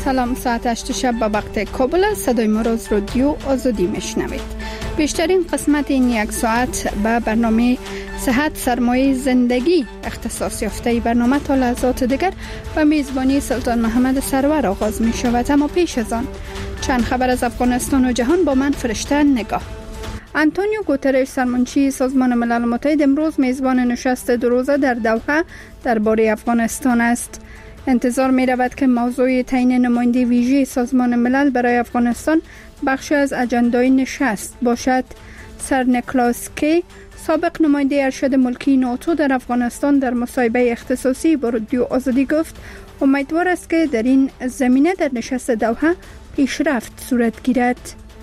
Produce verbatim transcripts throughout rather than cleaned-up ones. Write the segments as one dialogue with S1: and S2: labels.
S1: سلام، ساعت هشت شب به وقت کابل صدای ما را از رادیو آزادی میشنوید. بیشترین قسمت این یک ساعت به برنامه صحت سرمایه زندگی اختصاص یافته برنامه تا لحظات دیگر و میزبانی سلطان محمد سرور آغاز می شود. اما پیش از آن چند خبر از افغانستان و جهان با من فرشته نگاه. آنتونیو گوترش سرمنشی سازمان ملل متحد امروز میزبان نشست دو روزه در دوحه درباره افغانستان است. انتظار می رود که موضوع تعیین نماینده ویژه سازمان ملل برای افغانستان بخشی از اجندای نشست باشد. سر نیکلاس کی، سابق نماینده ارشد ملکی ناتو در افغانستان، در مصاحبه اختصاصی با رادیو آزادی گفت امیدوار است که در این زمینه در نشست دوحه پیشرفت صورت گیرد.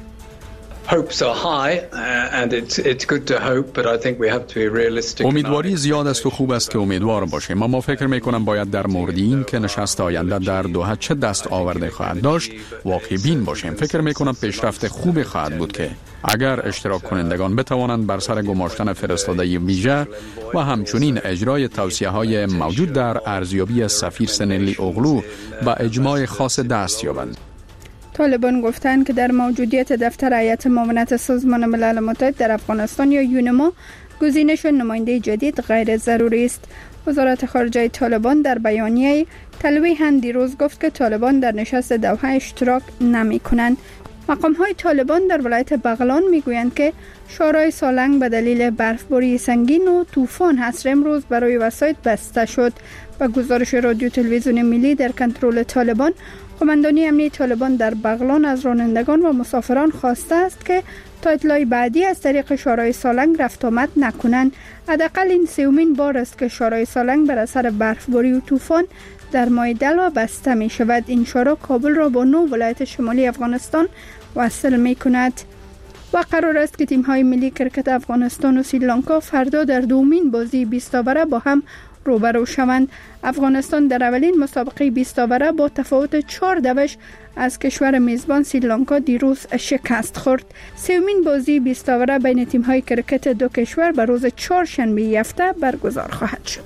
S2: امیدواری زیاد است و خوب است که امیدوار باشیم، اما فکر می کنم باید در مورد این که نشست آینده در دوحه چه دست آورده خواهد داشت واقع بین باشیم. فکر می کنم پیشرفت خوبی خواهد بود که اگر اشتراک کنندگان بتوانند بر سر گماشتن فرستاده ویژه و همچنین اجرای توصیه های موجود در ارزیابی سفیر سنلی اوغلو و اجماع خاص دست یابند.
S1: طالبان گفتند که در موجودیت دفتر هیئت معاونت سازمان ملل متحد در افغانستان یا یونما گزینش نماینده جدید غیر ضروری است. وزارت خارجه طالبان در بیانیه تلویحاً دیروز گفت که طالبان در نشست دوحه اشتراک نمی کنند. مقام های طالبان در ولایت بغلان می گویند که شورای سالنگ به دلیل برفباری سنگین و طوفان حصر امروز برای وسایط بسته شد. با گزارش رادیو تلویزیون ملی در کنترل طالبان، قماندانی امنیتی طالبان در بغلان از رانندگان و مسافران خواسته است که تا اطلاع بعدی از طریق شورای سالنگ رفت آمد نکنند. حداقل این سومین بار است که شورای سالنگ بر اثر برفباری و طوفان در ماه دلو بسته می شود. این شورا کابل را با نو ولایت شمالی افغانستان وصل می کند. و قرار است که تیم های ملی کرکت افغانستان و سریلانکا فردا در دومین بازی بیست اوره با هم روبرو شوند. افغانستان در اولین مسابقه بیست اوره با تفاوت چهار دوش از کشور میزبان سریلانکا دیروز شکست خورد. سومین بازی بیست اوره بین تیم های کرکت دو کشور به روز چهارشنبه هفته برگزار خواهد شد.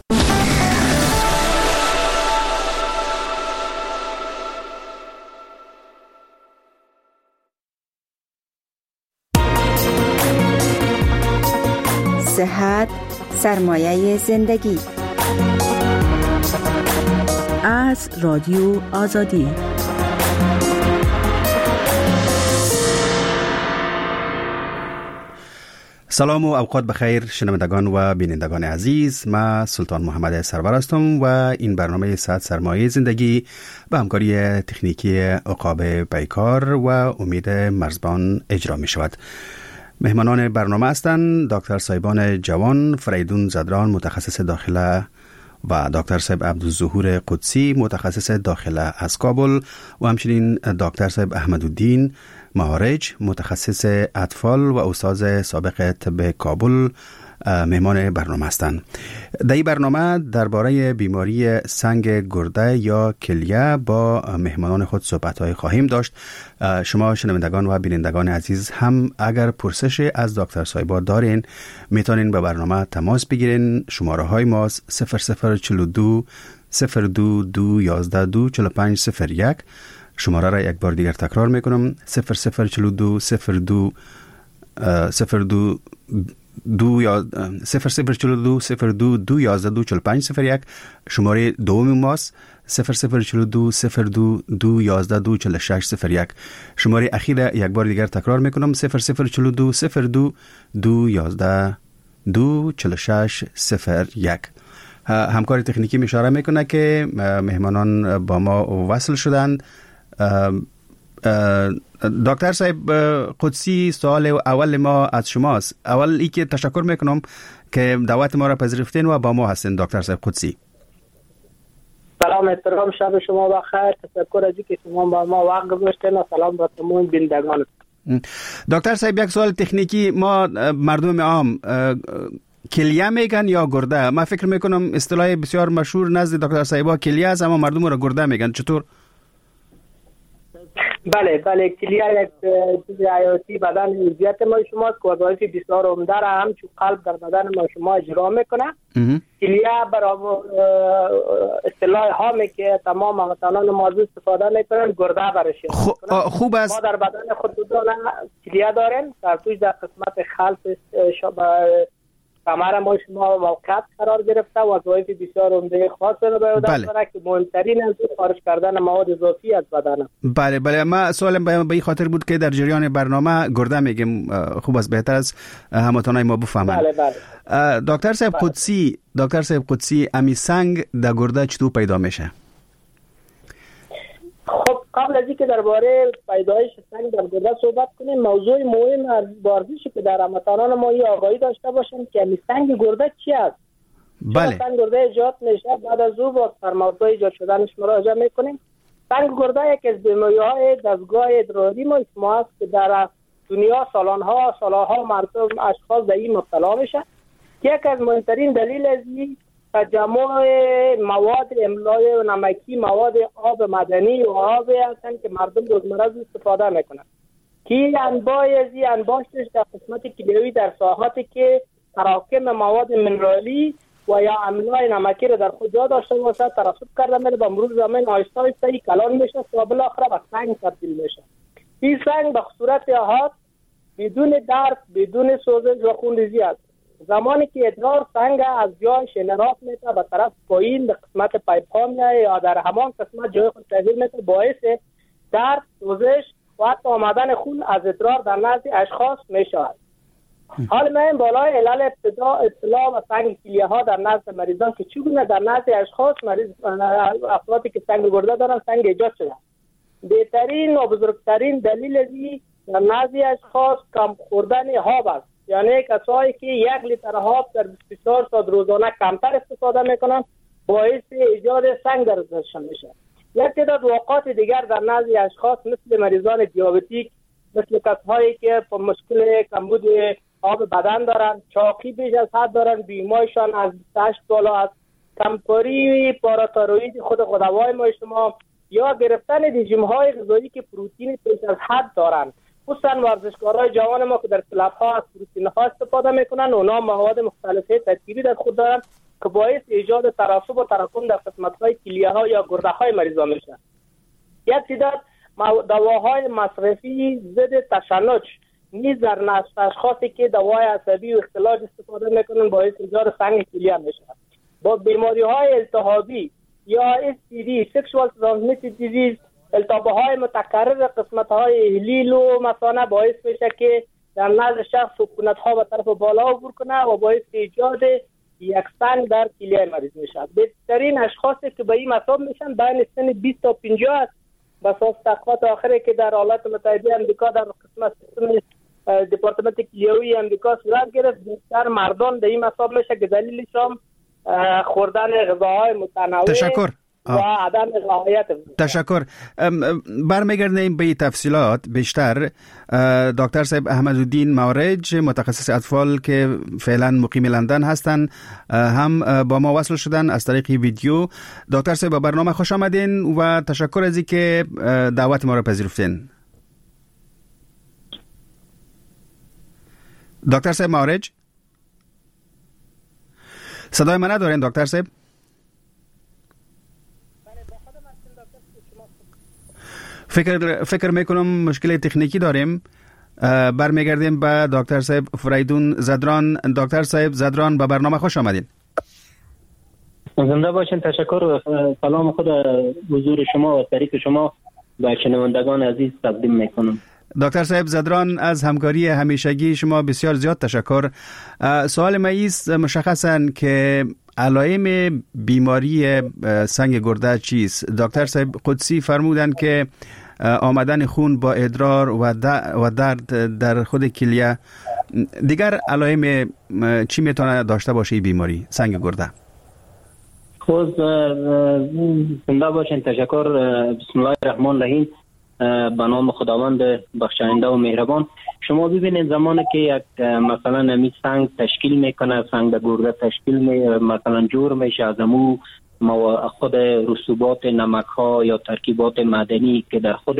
S3: صحت سرمایه زندگی از رادیو آزادی.
S4: سلام و اوقات بخیر شنوندگان و بینندگان عزیز. من سلطان محمد سرور هستم و این برنامه صحت سرمایه زندگی به همکاری تکنیکی عقاب پیکار و امید مرزبان اجرا می شود. مهمانان برنامه هستند دکتر صایبان جوان فریدون زدران متخصص داخله و دکتر صاحب عبدالظهور قدسی متخصص داخله از کابل و همچنین دکتر صاحب احمدالدین معارج متخصص اطفال و استاد سابق طب کابل مهمان برنامه هستند. در این برنامه درباره بیماری سنگ گرده یا کلیه با مهمانان خود صحبت‌های خواهیم داشت. شما شنوندگان و بینندگان عزیز هم اگر پرسش از دکتر صایبا دارین میتونین به برنامه تماس بگیرین. شماره های ما صفر صفر چهل و دو صفر دو دو یازده دو چهل و پنج صفر یک. شماره را یک بار دیگر تکرار میکنم صفر صفر چهل و دو صفر دو صفر دو دو یا صفر صفر چهل و دو صفر دو دو یازده دو چهل و پنج صفر یک. شماره دوم ماست صفر صفر چهل و دو صفر دو دو یازده دو چهل و شش صفر یک. شماره اخیر یک بار دیگر تکرار میکنم صفر صفر چهل و دو صفر دو دو یازده دو چهل و شش صفر یک. همکار تکنیکی اشاره میکنه که مهمانان با ما وصل شدند. دکتر صاحب قدسی، سوال اول ما از شماست. اول ای که تشکر میکنم که دعوت ما را پذیرفتین و با ما هستین. دکتر صاحب قدسی
S5: سلام، احترام، شب شما بخیر. تشکر از اینکه شما با ما وقت گذاشتین و سلام به تمام بینندگان.
S4: دکتر صاحب یک سوال تکنیکی، ما مردم عام کلیه میگن یا گرده؟ ما فکر میکنم اصطلاح بسیار مشهور نزد دکتر صاحبا کلیه است، اما مردم را گرده میگن. چطور؟
S5: بله بله کلیه یک چیز حیاتی بدن عضویت ما شماست که وظایف بسیار عمده را همچون قلب در بدن ما شما اجرا میکنه. کلیه برای اصطلاح هامی که تمام هموطنان ما استفاده میکنن گرده برش
S4: خوب است.
S5: ما در بدن خود کلیه داریم در توی در قسمت خلف کمر ما شما موقعیت قرار گرفته وظایف بسیار عمده خاص را به عهده داره که مهمترین از خارج کردن مواد اضافی از بدن.
S4: بله بله ما سوالم به این خاطر بود که در جریان برنامه گرده میگیم خوب است بهتر از هموطنای ما بفهمن.
S5: بله بله.
S4: دکتر صاحب بله. قدسی دکتر صاحب قدسی امی سنگ در گرده چطور پیدا میشه؟
S5: خب قبل از اینکه درباره پیدایش سنگ در گرده صحبت کنیم موضوع مهم از ورزشی که در هموطنان ما این آگاهی داشته باشیم که می سنگ گرده چی است؟
S4: بله.
S5: سنگ گرده ایجاد میشه بعد از او با فرمانده ایجاد شدنش مراجعه میکنیم. سنگ گرده یک از بیماری‌های دستگاه ادراری ما اسمه است که در دنیا سالانها سالها مردم اشخاص در این مبتلا میشه. یک از مهمترین دلیل از این تجمع مواد املای و نمکی مواد آب مدنی و آب هستند که مردم روزمره استفاده میکنند که انواع از این انباشتش در قسمت کلیوی در ساحاتی که تراکم مواد منرالی و یا املای نمکی رو در خود جا داشته باشه ترسب کرده میره به مرور زمان آهسته آهسته کلان میشه و بالاخره به سنگ تبدیل میشه. این سنگ به صورت احاط بدون درد بدون سوزش و خونریزی است. زمانی که ادرار سنگ از جایش انحراف میشه به طرف پایین به قسمت پایپ ها میایه یا در همان قسمت جای خود تغییر میشه باعث درد سوزش و حتی آمدن خون از ادرار در نزد اشخاص میشود. حال من بالای علل ابتدا اطلاع و سنگ کلیه ها در نزد مریضان که چگونه در نزد اشخاص مریض افرادی که سنگ گرده دارن سنگ ایجاد شده. بهترین و بزرگترین دلیل ازی در نزد اشخاص کم خوردن آب است. یعنی کسایی که یک لیتر آب در بیست و چهار ساعت روزانه کمتر استفاده میکنن باعث ایجاد سنگ در بدنشان میشه. یک تعداد واقعات دیگر در نزد اشخاص مثل مریضان دیابتیک، مثل کسایی که با مشکل کمبود آب بدن دارن، چاقی بیش از حد دارن، بیمایشان از بیست و هشت بالا است، کمکاری پاراتایروید خود خودوای ما شما یا گرفتن رژیم های غذایی که پروتئین بیش از حد دارن. خصوصا ورزشکارای جوان ما که در کلاب ها از پروتئین ها استفاده میکنن اونا مواد مختلفه ترکیبی در خود دارن که باعث ایجاد ترسب و تراکم در قسمت های کلیه ها یا گرده های مریضان میشن. یک تعداد دواهای مصرفی ضد تشنج نیز در نزد اشخاصی که دوای عصبی و اختلاج استفاده میکنن باعث ایجاد سنگ کلیه میشه. با بیماری های التهابی یا اس تی دی Sexual Transmitted Disease التهاب‌های متکرر قسمت‌های احلیل و مثانه باعث میشه که در نزد شخص سکونت‌ها به طرف بالا عبور کنه و باعث ایجاد یک سنگ در کلیه مریض میشه. بهترین اشخاصی که به این مصاب میشن بین سن بیست تا پنجاه است. بس از تحقیقات آخری که در ایالات متحده آمریکا در قسمت دپارتمنت کلیوی آمریکا صورت گرفت بیشتر مردان در این مصاب میشه که دلیلش هم خوردن غذاهای متنوع
S4: تشکر
S5: و عدم رعایت.
S4: تشکر. برمیگردیم به تفصیلات بیشتر. دکتر صاحب احمدالدین مورج متخصص اطفال که فعلا مقیم لندن هستند هم با ما وصل شدن از طریق ویدیو. دکتر صاحب به برنامه خوش آمدین و تشکر از اینکه دعوت ما را پذیرفتین. دکتر صاحب مورج صدای من ندارین دکتر صاحب؟ فکر فکر میکنم مشکل تکنیکی داریم. برمیگردیم به دکتر صاحب فریدون زدران. دکتر صاحب زدران به برنامه خوش آمدین.
S6: زنده باشین. تشکر. سلام خود حضور شما و طریق شما به شنوندگان عزیز تقدیم میکنم.
S4: دکتر صاحب زدران از همکاری همیشگی شما بسیار زیاد تشکر. سوال ما است مشخصاً که علائم بیماری سنگ گرده چیست؟ دکتر صاحب قدسی فرمودند که آمدن خون با ادرار و درد در خود کلیه. دیگر علائم چی میتونه داشته باشه این بیماری سنگ گرده؟
S6: خود زنده باشین. تشکر. بسم الله الرحمن الرحیم. به نام خداوند بخشاینده و مهربان. شما ببینید زمانی که یک مثلا نمی سنگ تشکیل میکنه، سنگ گرده تشکیل می مثلا جور میشه از امو خود رسوبات نمک ها یا ترکیبات معدنی که در خود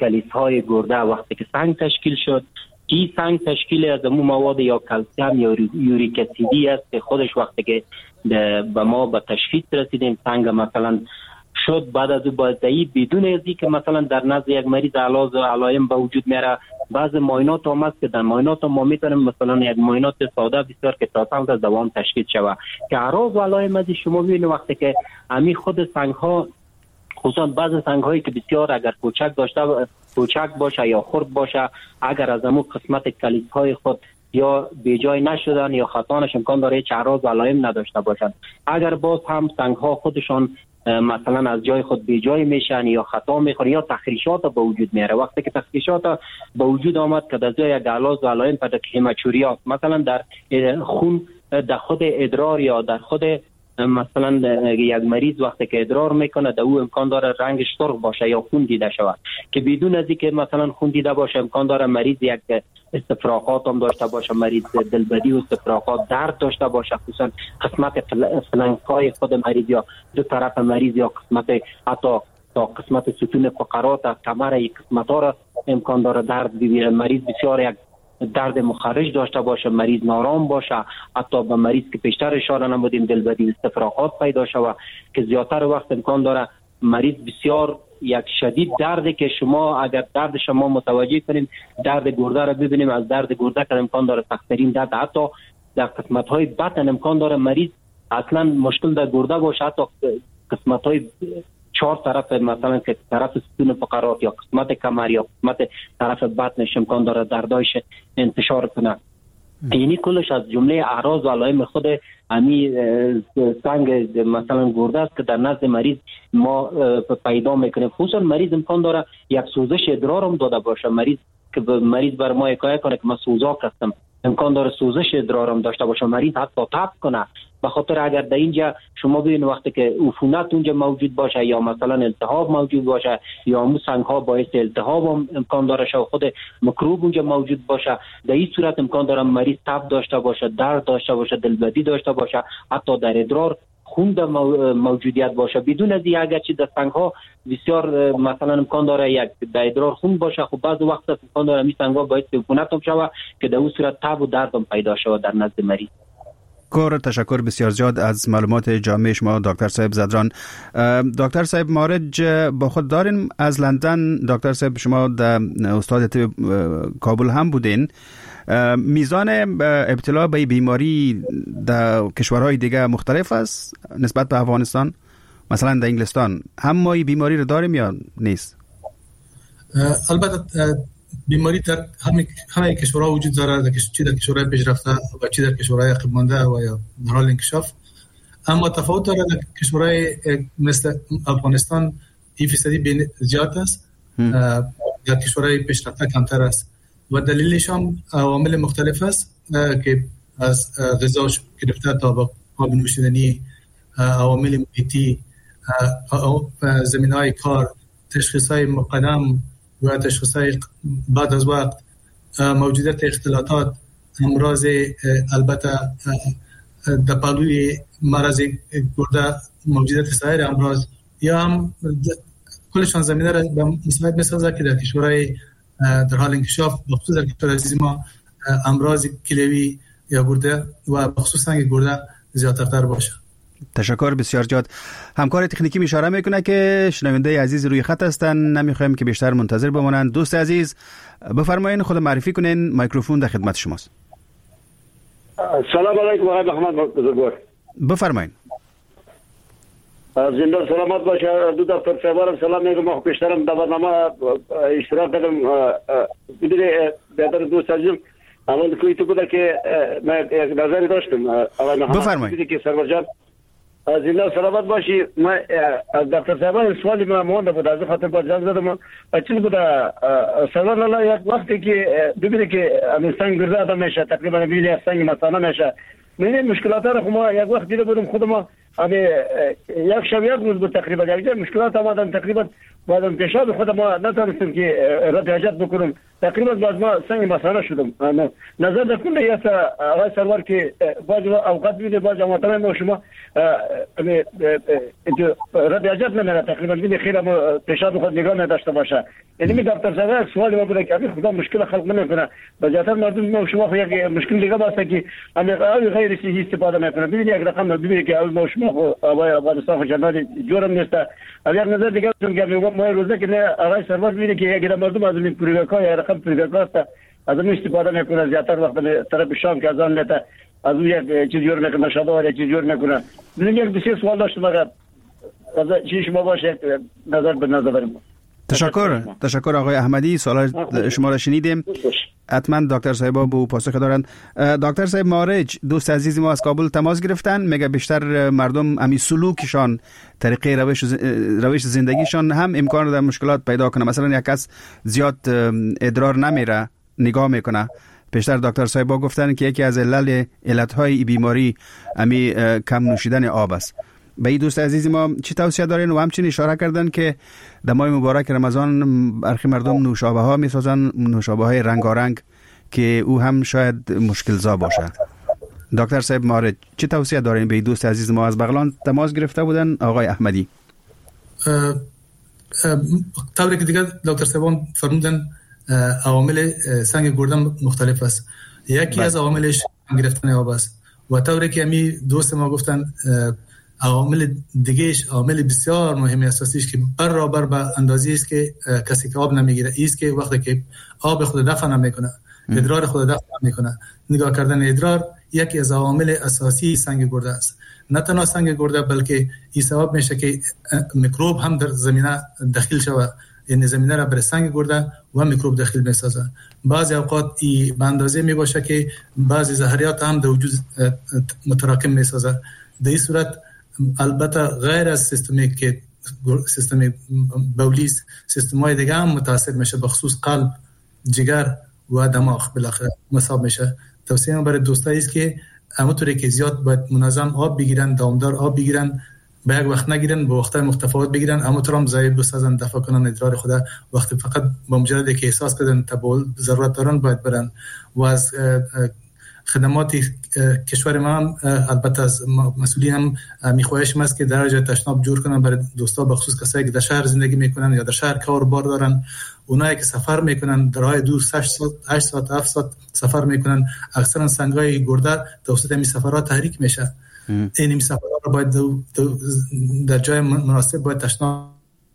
S6: کلیسای گرده وقتی که سنگ تشکیل شد، این سنگ تشکیل از امو مواد یا کلسیم یا یوریک اسیدی است که خودش وقتی که به ما به تشخیص رسیدیم سنگ مثلا شد، بعد از او بازدهی بدون ازی که مثلا در نزد یک مریض علاج و علایم به وجود میاره. بعض معاینات هم هست که در معاینات ما میتونیم مثلا یک معاینات ساده بسیار که تا سال دوام تشخیص شود که اعراض و علایم از شما ببینید وقتی که امی خود سنگ ها، خصوصا بعض سنگ هایی که بسیار اگر کوچک داشته کوچک باشه یا خرد باشه، اگر از امو قسمت کلیس های خود یا بیجای نشدن یا خطانش امکان داره چه اعراض و علایم نداشته باشند. اگر باز هم سنگ ها خودشان مثلا از جای خود بیجای میشن یا خطا میخورن یا تخریشات به وجود میاره، وقتی که تخریشات به وجود آمد که در جای اعراض و علایم پیدا که همچوریات مثلا در خون در خود ادرار یا در خود مثلا یک مریض وقتی که ادرار میکنه در او امکان داره رنگش سرخ باشه یا خون دیده شود که بدون از اینکه مثلا خون دیده باشه امکان داره مریض یک استفراغات هم داشته باشه، مریض دلبدی و استفراغات درد داشته باشه، خصوصا قسمت فلنگ‌های خود مریض یا دو طرف مریض یا قسمت حتی تا قسمت ستون فقرات کمر یک قسمت ها را امکان داره درد ببینه. مریض بسیار یک درد مخرج داشته باشه، مریض نارام باشه، حتی به مریض که پیشتر اشاره نمودیم دلبدی استفراغات پیدا شود که زیادتر وقت امکان داره مریض بسیار یک شدید درد که شما اگر درد شما متوجه کنیم درد گرده را ببینیم، از درد گرده که امکان داره سخت‌ترین درد حتی در قسمت‌های بطن امکان داره مریض اصلا مشکل در گرده باشه، حتی قسمت‌های چهار طرف مثلا که طرف ستون فقرات یا قسمت کمر یا قسمت طرف بطنش امکان داره دردایش انتشار کنه. یعنی کلش از جمله اعراض و علائم خود امی سنگ مثلا گرده است که در نزد مریض ما پیدا میکنیم. خصوصا مریض امکان داره یک سوزش ادرار هم داده باشه، مریض که مریض بر ما حکایت کنه که من سوزاک هستم، امکان داره سوزش ادرار هم داشته باشه، مریض حتی تب کنه. به خاطر اگر در اینجا شما ببینید وقتی که عفونت اونجا موجود باشه یا مثلا التهاب موجود باشه یا همون سنگ ها باعث التهاب هم امکان داره شه، خود میکروب اونجا موجود باشه، در این صورت امکان داره مریض تب داشته باشه، درد داشته باشه، دلبدی داشته باشه، حتی در ادرار خون در موجودیت باشه. بدون از این اگرچه در سنگ ها بسیار مثلا امکان داره یک در ادرار خون باشه، خب بعض وقت امکان داره می سنگ ها باعث عفونت هم شوه که در اون صورت تب و درد هم پیدا شوه در نزد مریض.
S4: کار تشکر بسیار زیاد از معلومات جامع شما دکتر صاحب زدران. دکتر صاحب مارج با خود دارین از لندن. دکتر صاحب شما در استاد طب کابل هم بودین. میزان ابتلا به بیماری در کشورهای دیگه مختلف است نسبت به افغانستان؟ مثلا در انگلستان هم ما این بیماری رو داریم یا نیست؟
S7: البته بیماری در همه همه کشورها وجود داره، چه در کشورهای پیشرفته و چه در کشورهای عقب مانده و یا در حال انکشاف، اما تفاوت داره. در کشورهای مثل افغانستان این فیصدی بین زیاد است، در کشورهای پیشرفته کمتر است و دلیلش هم عوامل مختلف است که از غذا گرفته تا به آب نوشیدنی، عوامل محیطی، زمینه‌های کار، تشخیص‌های مقدم و تشخیص‌های بعد از وقت، موجودیت اختلاطات، امراض البته در پهلوی مرض گرده، موجودیت سایر امراض یا هم کلشان زمینه را به مساعد می‌سازد که در کشورهای در حال انکشاف بخصوص در کشور عزیز ما امراض کلیوی یا گرده و بخصوص سنگ گرده زیادتر باشه.
S4: تشکر بسیار زیاد. همکار تکنیکی می اشاره میکنه که شنونده عزیز روی خط هستن، نمیخوایم که بیشتر منتظر بمونن. دوست عزیز بفرمایید خود معرفی کنین، میکروفون در خدمت شماست.
S8: سلام علیکم آقای محمد بزرگوار.
S4: بفرمایید.
S8: زنده سلامت باشه. دو دفتر صاحبان سلام میگم. ما پیشترم در برنامه اشتراک دادم. بدون بیادر دوست عزیزم اول کوی تو بوده که من یک نظری داشتم آقای محمد.
S4: بفرمایید.
S8: که سرور جان زنده سلامت باشی. ما از دفتر صاحبان سوالی ما مونده بود، از خاطر با جان زدم. چیز بوده سرور لالا یک وقتی که ببینه که همین سنگ گرده آدم میشه، تقریبا بیلی سنگ مثلا میشه، من مشکلات رو ما یک وقت دیده بودم خود ما ابی یک شب یک روز بود تقریبا یک جای مشکلات آمدن تقریبا بعدم پیشاب خود ما نتونستیم که رد حاجت بکنم تقریبا باز ما سنگ مسئله شدم نظر در کل یا آقای سرور که باز اوقات بیده باز اماتمه ما شما رد حاجت نمیره تقریبا بیده خیلی پیشاب خود نگاه نداشته باشه یعنی می دکتر صاحب سوالی ما بوده که ابی خدا مشکل خلق نمیکنه بجاتر مردم ما شما خو یک مشکل دیگه باشه که امی غیر صحیح استفاده میکنه ببینید یک رقم ببینید که ما شما خو آقای افغانستان جنات جورم نیست اگر نظر دیگه چون که ما روزه که نه آقای سرور میبینه که اگر مردم از این پروگرام یا رقم پروگرام است از اون استفاده میکنه زیاتر وقت به طرف شام که از آن نتا از اون یک چیز جور میکنه شبا یک چیز جور میکنه من یک بسیار سوال داشتم اگر چی شما باشه نظر به نظر بریم.
S4: تشکر تشکر آقای احمدی سوال شما را شنیدیم حتما دکتر صاحب با پاسخ دارند. دکتر صاحب مارج دوست عزیز ما از کابل تماس گرفتن میگه بیشتر مردم امی سلوکشان طریقه روش روش زندگیشان هم امکان داره مشکلات پیدا کنه مثلا یک کس زیاد ادرار نمیره نگاه میکنه بیشتر دکتر صاحب گفتن که یکی از علل علتهای بیماری امی کم نوشیدن آب است. به این دوست عزیز ما چی توصیه دارین و همچنین اشاره کردن که در ماه مبارک رمضان برخی مردم نوشابه ها میسازن نوشابه های رنگارنگ که او هم شاید مشکل زا باشه. دکتر صاحب مارد چی توصیه دارین به این دوست عزیز ما از بغلان تماس گرفته بودن آقای احمدی؟
S7: طوری که دیگه دکتر صاحب فرمودن عوامل سنگ گرده مختلف است. یکی از عواملش گرفتن آب است و طوری که می دوست ما گفتن عوامل دیگهش عامل بسیار مهمی اساسیش که برابر به اندازی است که کسی که آب نمیگیره است که وقتی که آب خود دفع نمیکنه ادرار خود دفع نمیکنه نگاه کردن ادرار یکی از عوامل اساسی سنگ گرده است. نه تنها سنگ گرده بلکه این سبب میشه که میکروب هم در زمینه داخل شوه یعنی زمینه را بر سنگ گرده و میکروب داخل میسازه. بعضی اوقات این به اندازه میباشه که بعضی زهریات هم در وجود متراکم میسازه. در این صورت البته غیر از سیستمی که سیستم بولی سیستم‌های دیگه هم متاثر میشه به خصوص قلب جگر و دماغ بالاخره مصاب میشه. توصیه من برای دوستایی است که همونطوری که زیاد باید منظم آب بگیرن دامدار آب بگیرن به یک وقت نگیرن به وقت‌های متفاوت بگیرن همونطور هم ضایع بسازن دفع کنن ادرار خود وقتی فقط با مجرد که احساس کردن تبول ضرورت دارن باید برن و از خدمات کشور ما هم البته از مسئولین هم میخواهش است که درجه تشناب جور کنن برای دوستا به خصوص کسایی که در شهر زندگی میکنن یا در شهر کار بار دارن اونایی که سفر میکنن در راه دور هشت ساعت هشت ساعت هفت ساعت سفر میکنن اکثرا سنگای گرده توسط این سفرها تحریک میشه. این سفرها رو باید در جای مناسب باید تشناب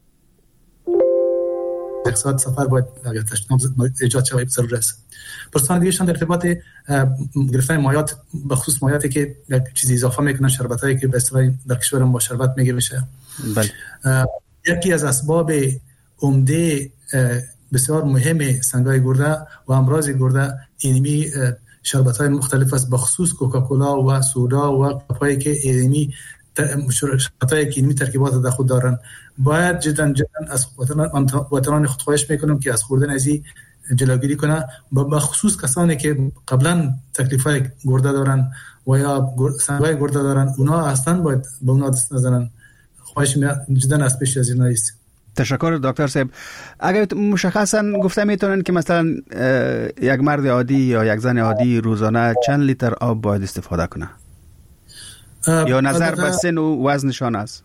S7: یک ساعت سفر باید اگر تشناب ایجاد شود ضرور است. پرسان دیگه شان در ارتباط گرفتن مایات به خصوص مایاتی که یک چیزی اضافه میکنن شربتایی که به اصطلاح در کشور ما شربت میگه میشه. بله. یکی از اسباب عمده بسیار مهم سنگای گرده و امراض گرده اینمی شربت‌های مختلف است به خصوص کوکاکولا و سودا و پاپایی که اینمی شربت‌های که اینمی ترکیبات در خود دارن. باید جدا جدا از وطنان خود خواهش میکنم که از خوردن از این جلوگیری کنه به خصوص کسانی که قبلا تکلیفای گرده دارن و یا سنگای گرده دارن اونا اصلا باید به اونا دست نزنن. خواهش جدا از پیش از اینا است.
S4: تشکر دکتر صاحب. اگر مشخصا گفته میتونن که مثلا یک مرد عادی یا یک زن عادی روزانه چند لیتر آب باید استفاده کنه یا نظر به سن و وزنشان است؟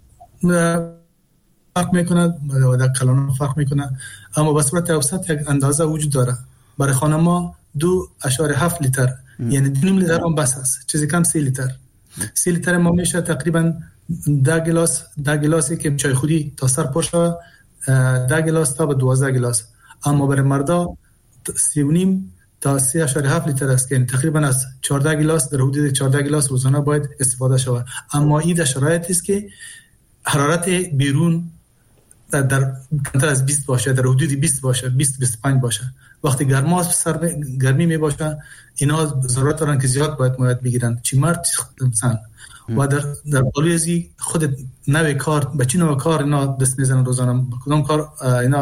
S7: فرق میکنه در کلان فرق میکنه اما به صورت اوسط یک اندازه وجود داره. برای خانما دو اشاره هفت لیتر یعنی دو نیم لیتر هم بس است. چیزی کم سی لیتر سی لیتر ما میشه تقریبا ده گلاس ده گلاسی که چای خودی تا سر پر شود ده گلاس تا به دوازده گلاس. اما برای مردا سی و نیم تا سی اشاره هفت لیتر است که تقریبا از چهارده گلاس در حدود چهارده گلاس روزانه باید استفاده شود. اما این در شرایطی است که حرارت بیرون در کمتر از بیست باشه در حدود بیست باشه بیست بیست و پنج باشه. وقتی گرما سر گرمی می باشه اینا ضرورت دارن که زیاد باید مایعات بگیرن چی مرد زن و در در بالای ازی خود نوع کار به چی نوع کار اینا دست میزنن روزانه کدام کار اینا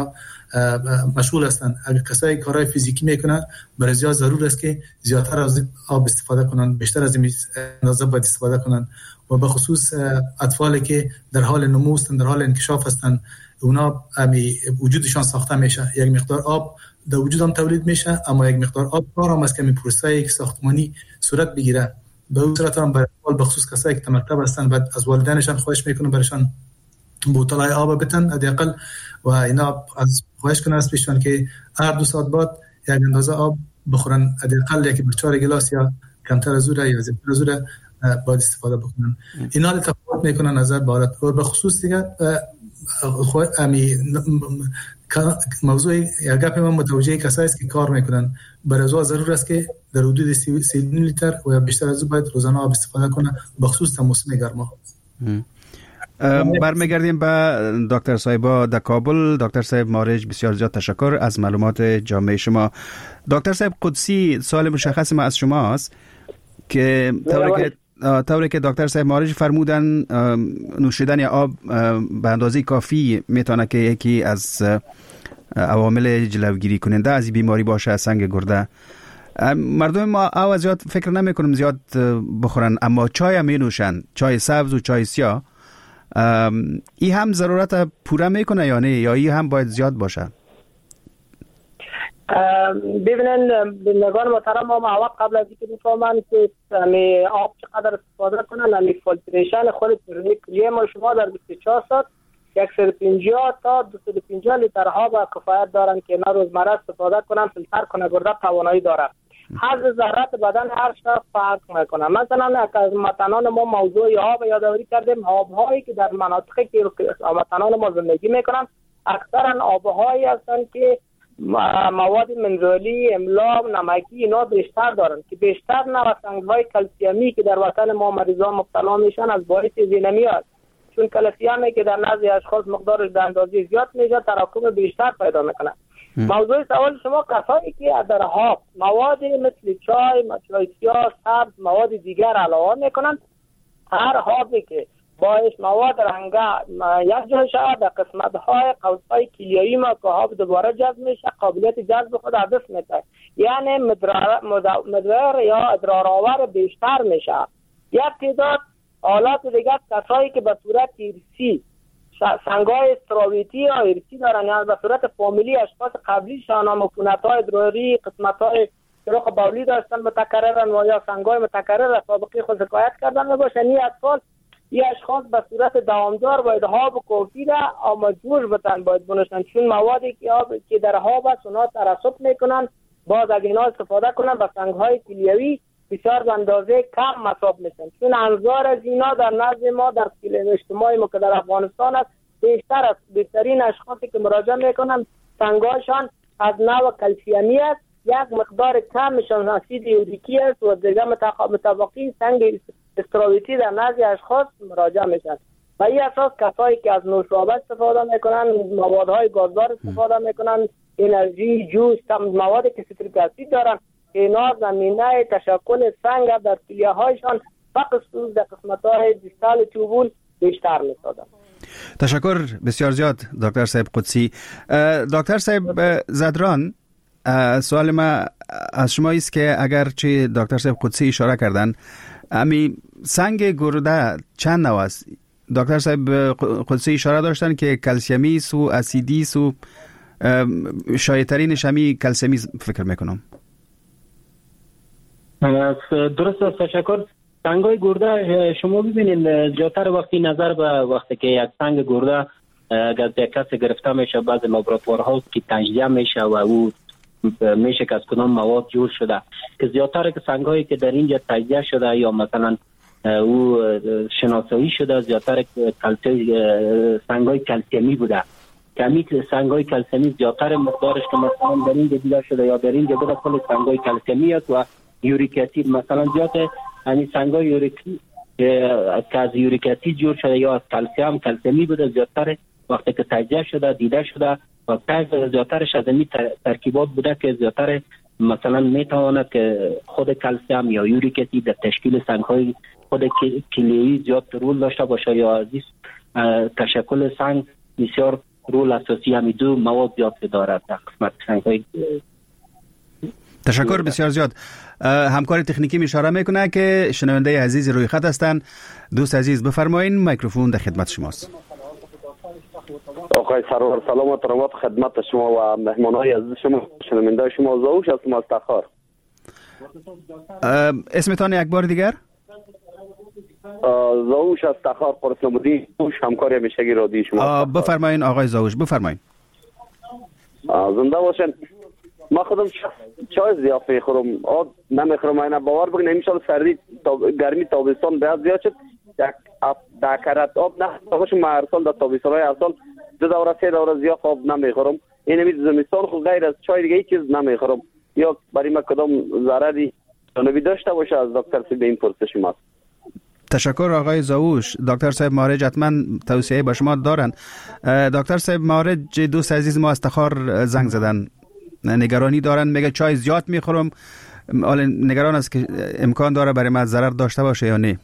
S7: مشغول هستند. اگر کسایی کارهای فیزیکی میکنن برای زیاد ضرور است که زیادتر از آب استفاده کنند، بیشتر از این اندازه باید استفاده کنند و به خصوص اطفالی که در حال نمو هستند، در حال انکشاف هستند، اونا وجودشان ساخته میشه، یک مقدار آب در وجود هم تولید میشه، اما یک مقدار آب کار هم است که این پروسه ساختمانی صورت بگیره. به اون صورت هم برای به خصوص کسایی که تمکتب هستند بعد از والدینشان خواهش میکنم برایشان بوتلای آب بتن حداقل و اینا از خواهش کنن از پیشان که هر دو ساعت بعد یک اندازه آب بخورن، حداقل یک بر چهار گلاس یا کمتر از اون یا زیادتر از اون باید استفاده بکنن. اینا رو تفاوت میکنن نظر به حالت و به خصوص دیگه امی موضوع یا گپ من متوجه کسایی است که کار میکنن برای از ضرور است که در حدود سی لیتر و یا بیشتر از اون باید روزانه آب استفاده کنه، به خصوص در موسم گرما.
S4: برمیگردیم به دکتر صاحبا در کابل. دکتر صاحب مارج، بسیار زیاد تشکر از معلومات جامع شما. دکتر صاحب قدسی، سوال مشخص ما از شما است که طوری که طوری که دکتر صاحب مارج فرمودن نوشیدن آب به اندازه کافی میتونه که یکی از عوامل جلوگیری کننده از بیماری باشه، سنگ گرده. مردم ما او زیاد فکر نمی کنم زیاد بخورن، اما چای می نوشن، چای سبز و چای سیاه. ای هم ضرورت پوره میکنه یا نه، یا ای هم باید زیاد باشه؟
S5: ببینن بینندگان محترم، ما مواد قبل از اینکه بفهمن که می آب چقدر استفاده کنن، می فیلتریشن خود کلیه ما شما در بیست و چهار ساعت صد و پنجاه تا دویست و پنجاه لیتر آب کفایت دارن که اینا روزمره استفاده کنن، فیلتر کنه، گرده توانایی داره. حجم ذرات بدن هر شخص فرق میکنه. مثلا از متنان ما موضوع آب یادآوری کردیم، آبهایی که در مناطقی که متنان ما زندگی میکنن اکثرا آبهایی هستند که مواد منرالی، املاح، نمکی اینا بیشتر دارن که بیشتر نوسانگ‌های کلسیمی که در وطن ما مریضان مبتلا میشن از باعث زینمی است، چون کلسیمی که در نزد اشخاص مقدارش در اندازه زیاد میشه تراکم بیشتر پیدا میکنه. موضوع سوال شما کسایی که در آب مواد مثل چای، چای سیاه، سبز، مواد دیگر علاوه میکنن، هر آبی که باعث مواد رنگا یک جای شود در قسمت های قوس های کلیایی ما که آب دوباره جذب میشه، قابلیت جذب خود حذف میشه، یعنی مدرار, مدرار یا ادرار آور بیشتر میشه. یک تعداد حالات دیگر کسایی که به صورت ارسی سنگای استراویتی یا ارسی دارن، یعنی به صورت فامیلی اشخاص قبلی شان مفونت های ادراری، قسمت های سراغ بولی داشتن متکررن و یا سنگای متکرر سابقی خود شکایت کردن باشن، این اطفال این اشخاص به صورت دوامدار باید آب کافی را اما جوش بتن باید بنوشن، چون موادی که آب که در آب است اونا ترسب میکنن، باز اگه اینا استفاده کنن به سنگهای کلیوی بسیار به اندازه کم مصاب میشن، چون انظار از اینا در نزد ما در اجتماعی ما که در افغانستان است بیشتر است. بهترین اشخاصی که مراجعه میکنن سنگاشان از نوع کلسیمی است، یک مقدار کمشان اسید یوریکی است و دیگه متوقی سنگ استراویتی در نزد اشخاص مراجعه میشن. و این اساس کسایی که از نوشابه استفاده میکنن، موادهای گازدار استفاده میکنن، انرژی، جوس، موادی که سیتریک اسید دارن، اینا زمینه تشکل سنگ در کلیه هایشان فقط در قسمت های دیستال توبول بیشتر میسازن.
S4: تشکر بسیار زیاد دکتر صاحب قدسی. دکتر صاحب زدران، سوال ما از شما است که اگر چه دکتر صاحب قدسی اشاره کردن، امی سنگ گرده چند نوع است؟ دکتر صاحب قدسی اشاره داشتن که کلسیمی سو، اسیدی سو، شایع‌ترینش همی کلسیمی فکر میکنم.
S6: درست است، تشکر. سنگای گرده شما ببینید زیادتر وقتی نظر به وقتی که یک سنگ گرده از یک کس گرفته میشه، بعض لابراتوارها که تجزیه میشه و او میشه که از کدام مواد جور شده، که زیادتر که سنگایی که در اینجا تجزیه شده یا مثلا او شناسایی شده زیادتر کلسی سنگای کلسیمی بوده. کمی سنگای کلسیمی زیادتر مقدارش که مثلا در اینجا دیده شده یا در اینجا بوده کل سنگای کلسیمی است و یوریک اسید مثلا زیاد یعنی سنگای یوریکی که از یوریک اسید جور شده یا از کلسیم کلسیمی بوده، زیادتر وقتی که تجزیه شده دیده شده و زیادترش از این ترکیبات بوده که زیادتر مثلا میتواند که خود کلسیم یا یوریک اسید در تشکیل سنگ‌های خود کلیه‌ای زیاد رول داشته باشه یا از تشکل سنگ بسیار رول اساسی همین دو مواد زیاد دارد در قسمت سنگ‌های.
S4: تشکر بسیار زیاد. همکار تکنیکی می اشاره میکنه که شنونده عزیز روی خط هستند. دوست عزیز بفرمایید، میکروفون در خدمت شماست.
S8: آقای سرور سلام و ترمات خدمت شما و مهمانای عزیز شما، شنونده شما. زاوش هستم از تخار.
S4: اسمتان یک بار دیگر؟
S8: زاوش از تخار، قرصنمودی زاوش، همکاری همیشگی رادیو شما.
S4: بفرمایید آقای زاوش، بفرمایید.
S8: زنده باشین. ما خودم چای زیاد میخورم، آب نمیخورم. اینا باور بگین امسال سردی گرمی تابستان بیاد زیاد شد، یک دکرت آب نه خوش مرسال در تابستان‌های اصل دو دوره سه دوره زیاد آب نمیخورم. این امید زمستان خود غیر از چای دیگه هیچ چیز نمیخورم. یا برای ما کدام ضرری جانبی داشته باشه از دکتر صاحب این پرسش ماست.
S4: تشکر آقای زاوش. دکتر صاحب مارج حتما توصیه به شما دارن. دکتر صاحب مارج دوست عزیز ما از تخار زنگ زدن، نگرانی دارن، میگه چای زیاد میخورم، حالا نگران است که امکان داره برای من ضرر داشته باشه یا نه.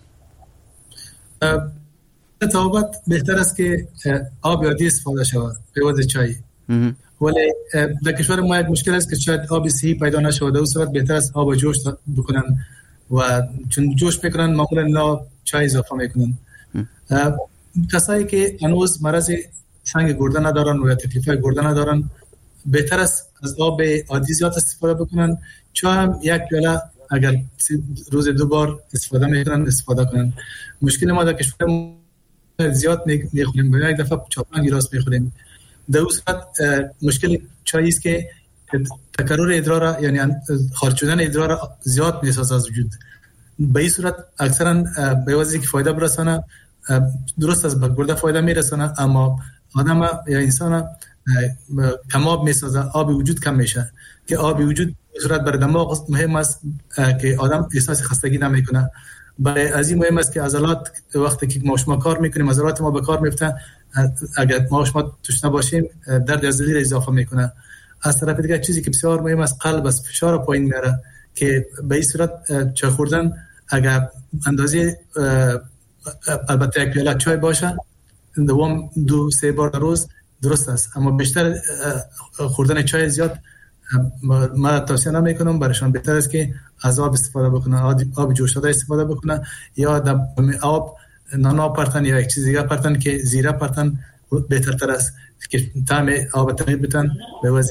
S7: تابت بهتر است که آب عادی استفاده شود به واسه چای. ولی در کشور ما یک مشکل است که شاید آب صحی پیدا نشود. در اون صورت بهتر است آب جوش بکنن و چون جوش میکنن معمولا لا چای اضافه میکنن. کسایی که هنوز مرض سنگ گرده ندارن و یا تکلیف گرده ندارن بهتر است از آب عادی زیاد استفاده بکنن. چای هم یک پیاله اگر روز دو بار استفاده میکنن استفاده کنن. مشکل ما در کشور زیاد میخوریم، به یک دفعه چهار پنج گلاس میخوریم. در اون صورت مشکل چای است که تکرر ادرار یعنی خارج شدن ادرار زیاد میسازه از وجود. به این صورت اکثرا به واسه که فایده برسانه، درست از گرده فایده میرسانه، اما آدم یا انسان کم آب میسازه، آب وجود کم میشه که آب وجود به صورت بر دماغ مهم است که آدم احساس خستگی نمیکنه. برای از این مهم است که عضلات وقتی که ما شما کار میکنیم عضلات ما به کار میفتن، اگر ما شما تشنه باشیم درد عضلی را اضافه میکنه. از طرف دیگه چیزی که بسیار مهم است قلب از فشار پایین میاره که به این صورت چای خوردن اگر اندازه البته یک پیاله چای باشه دوام دو سه بار در روز درست است، اما بیشتر خوردن چای زیاد ما توصیه نمیکنم. برایشان بهتر است که از آب استفاده بکنن، آب جوش شده استفاده بکنن یا در آب نانا پرتن یا یک چیز دیگه پرتن که زیره پرتن بهترتر است که طعم آب تغییر بدن به وضع.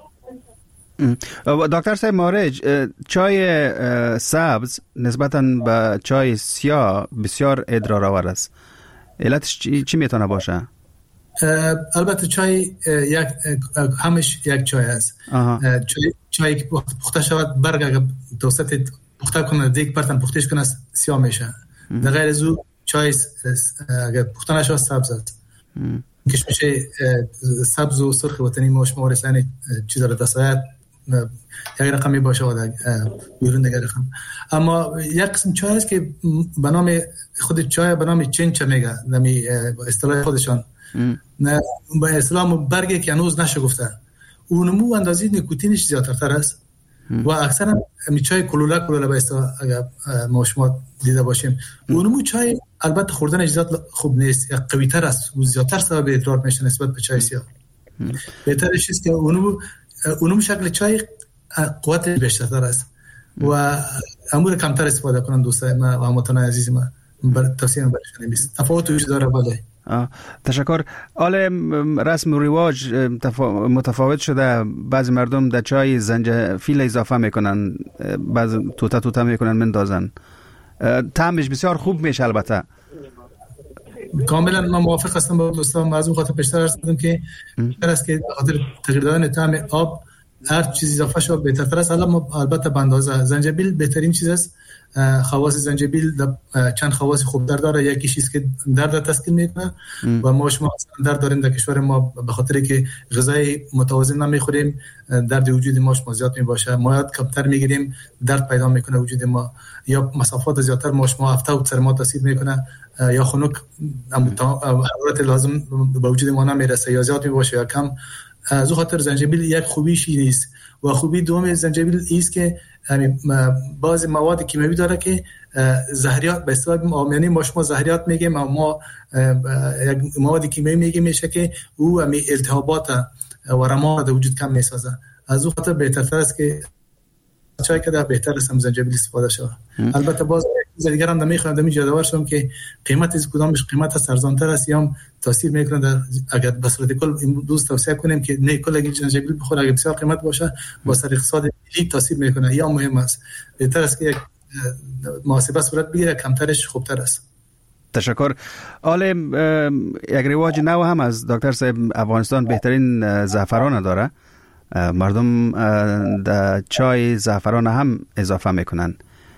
S4: دکتر صاحب مارج، چای سبز نسبتاً به چای سیاه بسیار ادرارآور است. علتش چی, چی میتونه باشه؟
S7: البته چای یک همش یک چای است. چای چای که پخته شود برگ اگر توسط پخته کنه دیگ پرتن پختهش کنه سیاه میشه. در غیر از او چای اگر پخته نشود سبز است. کش میشه سبز و سرخ وطنی ما شما رسانه چیز را دستایت یک رقمی باشه و بیرون دیگر رقم. اما یک قسم چای است که به نام خود چای به نام چنچه میگه، نمی اصطلاح خودشان نه به اصطلاح برگی که هنوز نشگفته اونمو اندازه نیکوتینش زیادتر است و اکثرا می چای کلوله کلوله به اصطلاح اگر ما شما دیده باشیم اونمو چای البته خوردنش زیاد خوب نیست یا قوی تر است و زیادتر سبب ادرار میشه نسبت به چای سیاه. بهترش است که اونمو اونم شکل چای قوت بیشتر است و امور کمتر استفاده کنن. دوستای ما و هموطنان عزیز ما بر توصیه برشون نیست، تفاوت وجود داره. بله
S4: تشکر. حال رسم و رواج متفاوت شده، بعضی مردم در چای زنجفیل اضافه میکنن، بعضی توته توته میکنن مندازن، طعمش بسیار خوب میشه. البته
S7: کاملا من موافق هستم با دوستان. از اون خاطر پیشتر عرض کردم که بهتر است که به خاطر تغییر دادن طعم آب هر چیز اضافه شود بهتر است. البته به اندازه. زنجبیل بهترین چیز است. خواص زنجبیل چند خواص خوب در داره. یکی چیز که درد تسکین میکنه و ما شما درد داریم در کشور ما به خاطر که غذای متوازن نمیخوریم، درد وجود ما شما زیاد میباشه، مایات کمتر میگیریم، درد پیدا میکنه وجود ما، یا مسافات زیادتر ما شما هفته و سر ما تاثیر میکنه، یا خنک حرارت لازم به وجود ما نمیرسه، یا زیاد میباشه یا کم. از اون خاطر زنجبیل یک خوبیش نیست. و خوبی دوم زنجبیل ایست که بعضی مواد کیمیایی داره که زهریات به اصطلاح یعنی ما شما زهریات میگیم اما ما یک مواد کیمیایی میگیم میشه که او امی التهابات و رما در وجود کم میسازه. از او خاطر بهتر است که چای که در بهتر است هم زنجبیل استفاده شود. البته باز دیگر هم نمیخوام دمی جداور شدم که قیمت از کدامش قیمت از ارزانتر است یا هم تاثیر میکنه در اگر به صورت کل دوست توصیه کنیم که نه کل اگه زنجبیل بخوره اگه بسیار قیمت باشه با سر اقتصاد ملی تاثیر میکنه یا مهم است. بهتر است که یک محاسبه صورت بگیره کمترش خوبتر است.
S4: تشکر. حالا یک رواج نو هم از دکتر صاحب افغانستان بهترین زعفران داره. مردم در چای زعفران هم اضافه میکنن.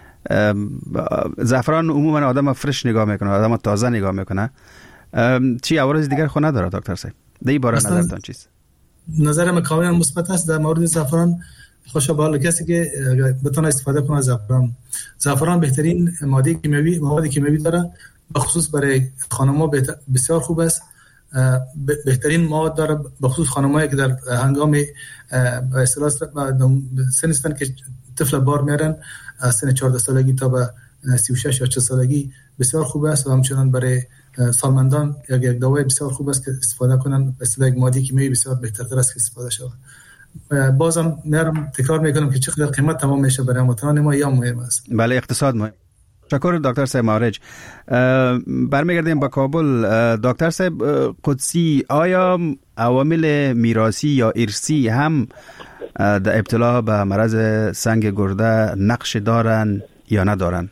S4: زعفران عموما آدم فرش نگاه میکنه، آدم تازه نگاه میکنه. چی عوارض دیگر خو نداره دکتر صاحب؟ در این باره نظرتان چیست؟
S7: نظرم کاملا مثبت است در مورد زعفران. خوشا به حال کسی که بتونه استفاده کنه از زعفران. زعفران بهترین ماده کیمیایی مواد کیمیایی داره، به خصوص برای خانم‌ها بسیار خوب است. بهترین مواد داره به خصوص خانم‌هایی که در هنگام به اصطلاح سن هستن که طفل بار میارن از سن چهارده سالگی تا به سی و شش یا چهل سالگی بسیار خوب است و همچنان برای سالمندان یک یک دواء بسیار خوب است که استفاده کنن. به اصطلاح یک ماده کیمیایی بسیار بهترتر است که استفاده شود. بازم میارم تکرار میکنم که چقدر قیمت تمام میشه برای هموطنان ما یا مهم است.
S4: بله اقتصاد مهم. تشکر دکتر صاحب معرج. برمیگردیم به کابل. دکتر صاحب قدسی، آیا عوامل میراثی یا ارثی هم در ابتلا به مرض سنگ گرده نقش دارن یا ندارن؟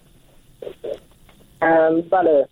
S5: بله،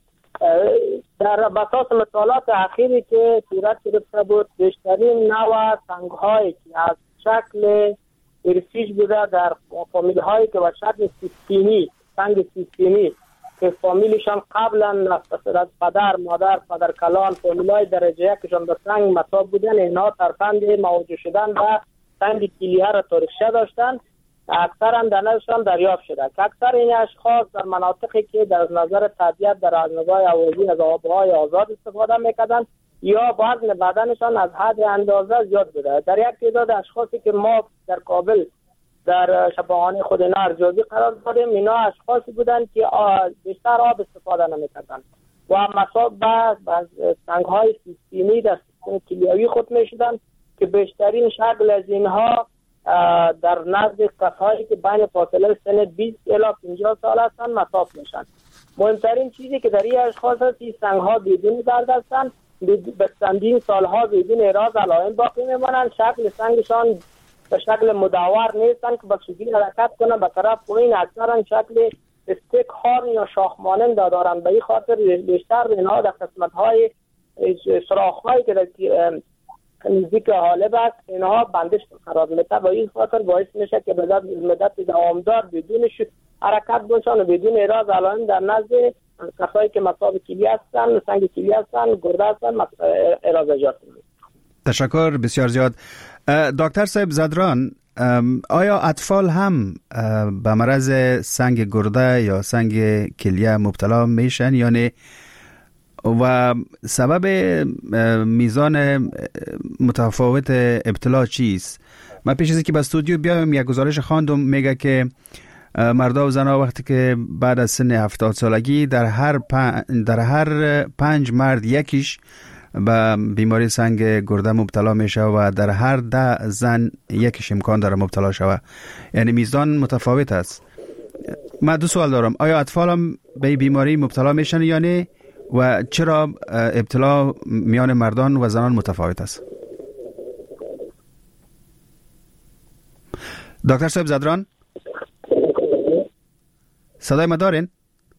S5: در اساس مطالعات اخیری که صورت گرفته بود بیشترین نوع سنگ‌هایی که از شکل ارثی بوده در فامیل هایی که به شکل سیستمی سنگ سیستمی که فامیلشان قبلا از پدر مادر پدر کلان فامیلای درجه یکشان به سنگ مصاب بودن، اینها ترفند مواجه شدن و سنگ کلیه را تاریخچه داشتن، اکثرا در نظرشان دریافت شده که اکثر این اشخاص در مناطقی که در نظر طبیعت در نگاه اوازی از آبهای آزاد استفاده میکردن یا وزن بدنشان از حد اندازه زیاد بوده. در یک تعداد اشخاصی که ما در کابل در شفاخانه خود اینا ارزیابی قرار دادیم، اینا اشخاصی بودند که بیشتر آب استفاده نمیکردند و مصاب به سنگ‌های سیستمی در سیستم کلیوی خود میشدند که بیشترین شکل از اینها در نزد کسایی که بین فاصله سن بیست الی پنجاه سال هستند مصاب میشن. مهمترین چیزی که در این اشخاص هست این سنگ‌ها بدون درد هستند، به چندین سالها بدون اعراض علائم باقی میمانند. شکل سنگشان به شکل مدور نیستن که با شکل حرکت کنن به طرف پایین، اکثرا شکل استیک هارن یا شاخ مانند دارن. به این خاطر بیشتر اینها در قسمت های سراخ هایی که در نزدیک حالب است اینها بندش قرار میده و این خاطر باعث میشه که به مدت دوامدار بدون حرکت باشن و بدون اعراض علائم در نزد کسایی که مصاب کلیه هستن، سنگ کلیه هستن، گرده هستن اعراض ایجاد میکنه.
S4: تشکر بسیار زیاد. دکتر صاحب زدران، آیا اطفال هم به مرض سنگ گرده یا سنگ کلیه مبتلا میشن یا نه؟ و سبب میزان متفاوت ابتلا چیست؟ من پیش از اینکه به استودیو بیایم یک گزارش خواندم میگه که مردا و زنها وقتی که بعد از سن هفتاد سالگی در هر پنج در هر پنج مرد یکیش به بیماری سنگ گرده مبتلا میشه و در هر ده زن یکیش امکان داره مبتلا شوه. یعنی میزان متفاوت است. من دو سوال دارم، آیا اطفال هم به بیماری مبتلا میشن یا نه و چرا ابتلا میان مردان و زنان متفاوت است؟ دکتر صاحب زدران صدای ما دارین؟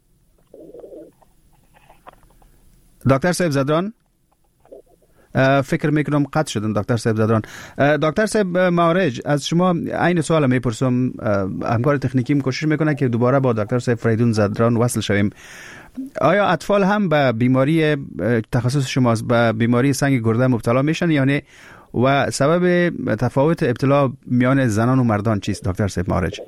S4: دکتر صاحب زدران فکر میکنم قطع شدن. دکتر صاحب زدران. دکتر صاحب معرج، از شما این سوال میپرسم. همکار تکنیکیم کوشش میکنه که دوباره با دکتر صاحب فریدون زدران وصل شویم. آیا اطفال هم به بیماری تخصص شماست به بیماری سنگ گرده مبتلا میشن یا نه و سبب تفاوت ابتلا میان زنان و مردان چیست دکتر صاحب معرج؟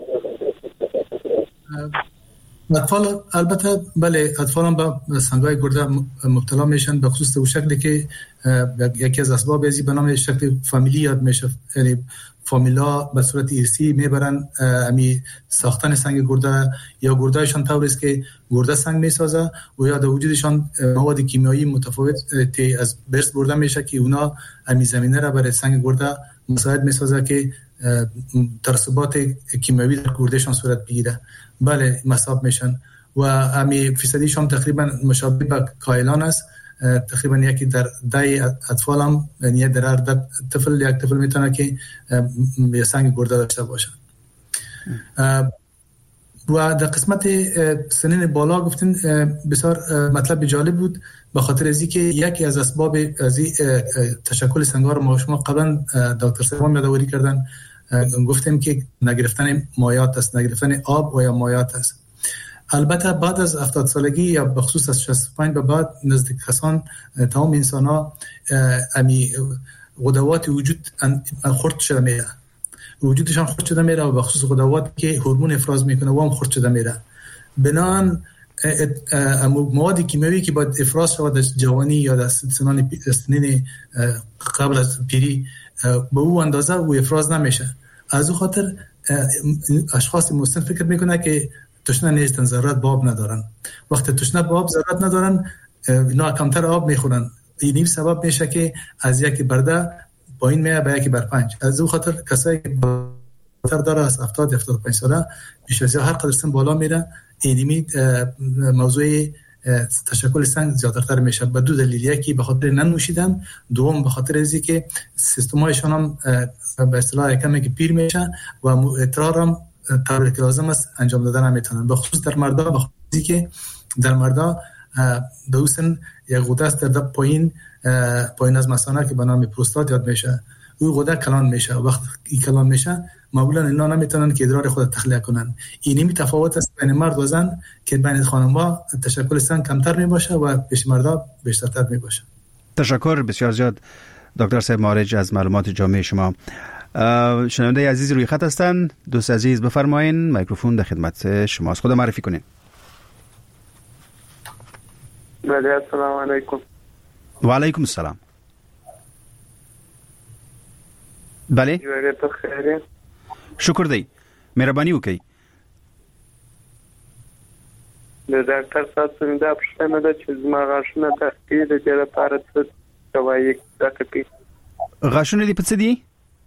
S7: اطفال البته بله اطفال هم به سنگ‌های گرده مبتلا میشن به خصوص به شکلی که یکی از اسباب ازی به نام شکل فامیلی یاد میشه، یعنی فامیلا به صورت ارثی میبرن امی ساختن سنگ گرده یا گردهشان طوری است که گرده سنگ میسازه و یا در وجودشان مواد کیمیایی متفاوت از برس برده میشه که اونا امی زمینه را برای سنگ گرده مساعد میسازه که ترسبات کیمیایی در گردهشان صورت بگیره. بله مصاب میشن و امی فیصدیشان تقریبا مشابه به کایلان است. تقریبا یکی در ده اطفال هم یعنی در هر طفل یک طفل میتونه که یه سنگ گرده داشته باشه. و در قسمت سنین بالا گفتین بسیار مطلب جالب بود به خاطر از اینکه یکی از اسباب از تشکل سنگ‌ها رو ما شما قبلا دکتر سیوان یادآوری کردن، گفتیم که نگرفتن مایعات است، نگرفتن آب و یا مایعات است. البته بعد از هفتاد سالگی یا به خصوص از شصت و پنج به بعد نزد کسان تمام انسان ها امی غدوات وجود خرد شده میره، وجودشان خرد شده میره و به خصوص غدوات که هورمون افراز میکنه و هم خرد شده میره. بنان مواد کیمیایی که باید افراز شود در جوانی یا در سنان سنین قبل از پیری به او اندازه و افراز نمیشه. از او خاطر اشخاص مسن فکر میکنه که تشنه نیستن، ضرورت به آب ندارن. وقتی تشنه به آب ضرورت ندارن اینا کمتر آب میخورن. این سبب میشه که از یک برده پایین میاد به یک بر پنج. از اون خاطر کسایی که بالاتر داره از هفتاد هفتاد و پنج ساله بیش از هر قدر سن بالا میره اینمی موضوع تشکل سنگ زیادتر میشه. به دو دلیل، یکی به خاطر ننوشیدن، دوم به خاطر ازی که سیستمایشان هم به اصطلاح کمی که پیر میشه و ادرار هم طوری که لازم است انجام دادن نمیتونن. به خصوص در مردا، به خصوصی که در مردا دوسن یک غده است در پایین پایین از مثانه که به نام پروستات یاد میشه، او غده کلان میشه. وقتی این کلان میشه معمولا اینا نمیتونن که ادرار خود تخلیه کنن. اینی می تفاوت است بین مرد و زن که بین خانم‌ها تشکل سنگ کمتر میباشه و پیش مردا بیشتر میباشه.
S4: تشکر بسیار زیاد دکتر صاحب مارج از معلومات جامع شما. شنونده عزیز روی خط هستن. دوست عزیز بفرمایین، میکروفون در خدمت شماست. خود معرفی کنین.
S9: بله السلام علیکم.
S4: و علیکم السلام. بله
S9: جوریت خیره.
S4: شکر دی. مهربانی وکړئ.
S9: د ډاکټر صاحب څنګه دا پښتنه ده چې زما غاښونه درد کوي، د دې لپاره څه دوايي راکړي؟
S4: غاښونه دې په څه دي؟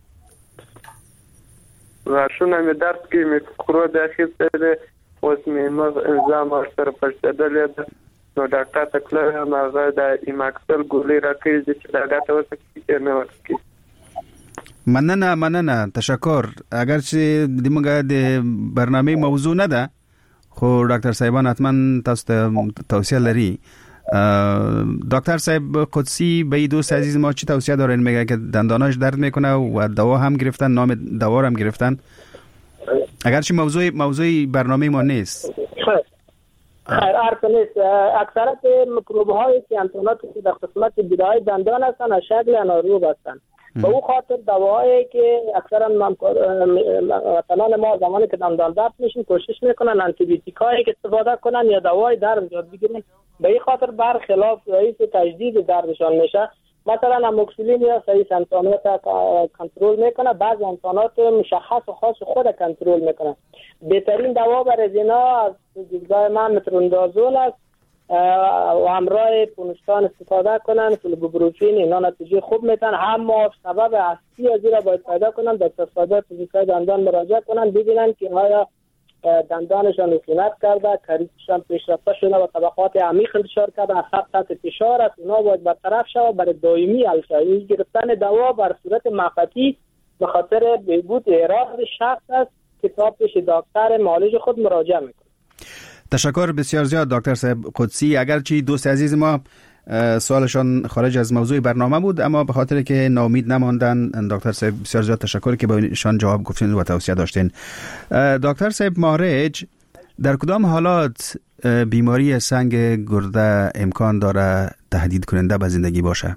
S9: غاښونه مې درد کوي، مې کورو د اخیسته ده، اوس مې مغ الزام ورسره پښتدلې ده. نو ډاکټر ته کله هغه د ایماکسل ګولۍ راکړي چې دا ګټه ورسکي نه ورسکي.
S4: مننه مننه تشکر. اگر چې دموږ د برنامه موضوع نه ده خو ډاکټر صاحبان حتما تاسو ته توصیه لري. دکتر صاحب قدسی به دوست عزیز ما چی توصیه دارین؟ میگه که دنداناش درد میکنه و دوا هم گرفتن، نام دوا هم گرفتن، اگرچه موضوع موضوع برنامه ما نیست.
S5: خیر عرض نیست. اکثرت میکروب های کیانتونات که در قسمت بدای دندان هستن از شکل اناروب هستن. به او خاطر دواهایی که اکثرا وطنان ما زمانی که دندان درد میشن کوشش میکنن آنتی بیوتیک هایی که استفاده کنن یا دوای درد یاد بگیرن، به این خاطر برخلاف رئیس تجدید دردشان میشه. مثلا اموکسیلین یا سه سنتانات کنترل میکنه، بعضی انسانات مشخص و خاص خود کنترل میکنه. بهترین دوا برای اینا از دیدگاه من متروندازول است و همراه پونشتان استفاده کنن، فلوبروفین، اینا نتیجه خوب میتن. اما سبب اصلی از این را باید پیدا کنن، به دکتر پزشکای دندان مراجعه کنن، ببینن که آیا دندانشان عفونت کرده، کریسشان پیشرفته شده و طبقات عمیق انتشار کرده، عصب تحت فشار است، اینا باید برطرف شود برای دائمی حل شود. گرفتن دوا بر صورت موقتی به خاطر بهبود اعراض شخص است که تا پیش دکتر معالج خود مراجعه میکنه.
S4: تشکر بسیار زیاد دکتر صاحب قدسی. اگرچه دوست عزیز ما سوالشان خارج از موضوع برنامه بود اما به خاطر که ناامید نماندن، دکتر صاحب بسیار زیاد تشکر که به ایشان جواب گفتین و توصیه داشتین. دکتر صاحب مارج، در کدام حالات بیماری سنگ گرده امکان داره تهدید کننده به زندگی باشه؟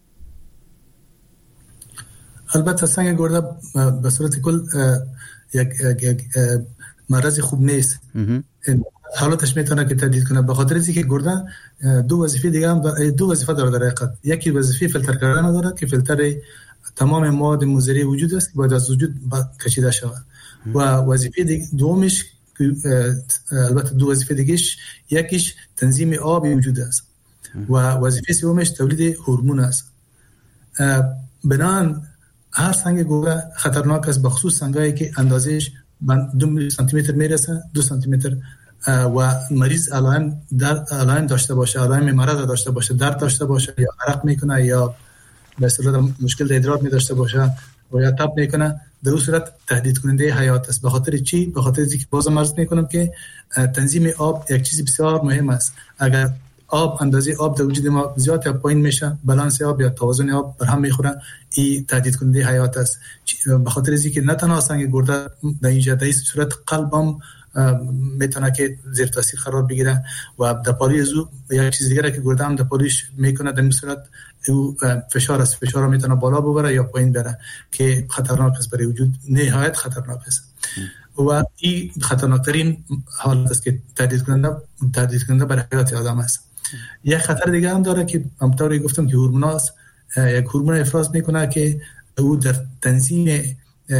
S7: البته سنگ گرده به صورت کل یک یک مرض خوب نیست. حالتش میتونه که تهدید کنه، به خاطر اینکه گرده دو وظیفه دیگه هم داره، دو وظیفه داره در حقیقت. یکی وظیفه فیلتر کردن داره که فیلتر تمام مواد مضری وجود است که باید از وجود کشیده شود. و وظیفه دومش البته دو وظیفه دیگهش، یکیش تنظیم آب وجود است و وظیفه سومش تولید هورمون است. بنان هر سنگ گوگه خطرناک است، بخصوص سنگایی که اندازهش دو سانتی متر میرسه، دو سانتی متر و مریض علائم در علائم داشته باشه، علائم مرض داشته باشه، درد داشته باشه یا عرق میکنه یا به اصطلاح مشکل ادرار می داشته باشه و یا تب میکنه، در اون صورت تهدید کننده حیات است. به خاطر چی؟ به خاطر اینکه بازم عرض میکنم که تنظیم آب یک چیز بسیار مهم است. اگر آب اندازه آب در وجود ما زیاد یا پایین میشه، بالانس آب یا توازن آب بر هم میخوره، این تهدید کننده حیات است. به خاطر اینکه نه تنها سنگ گرده در اینجا در این صورت قلبم میتونه که زیر تاثیر قرار بگیره و در پالی زو یا چیز دیگه که گرده هم در پالیش میکنه، در این صورت او فشار است، فشار میتونه بالا ببره یا پایین بره که خطرناک است برای وجود، نهایت خطرناک است. و این خطرناکترین حالت است که تهدید کننده تهدید کننده برای حیات آدم است. یک خطر دیگه هم داره که همونطوری گفتم که هورمون است. یک هورمون افراز میکنه که او در تنظیم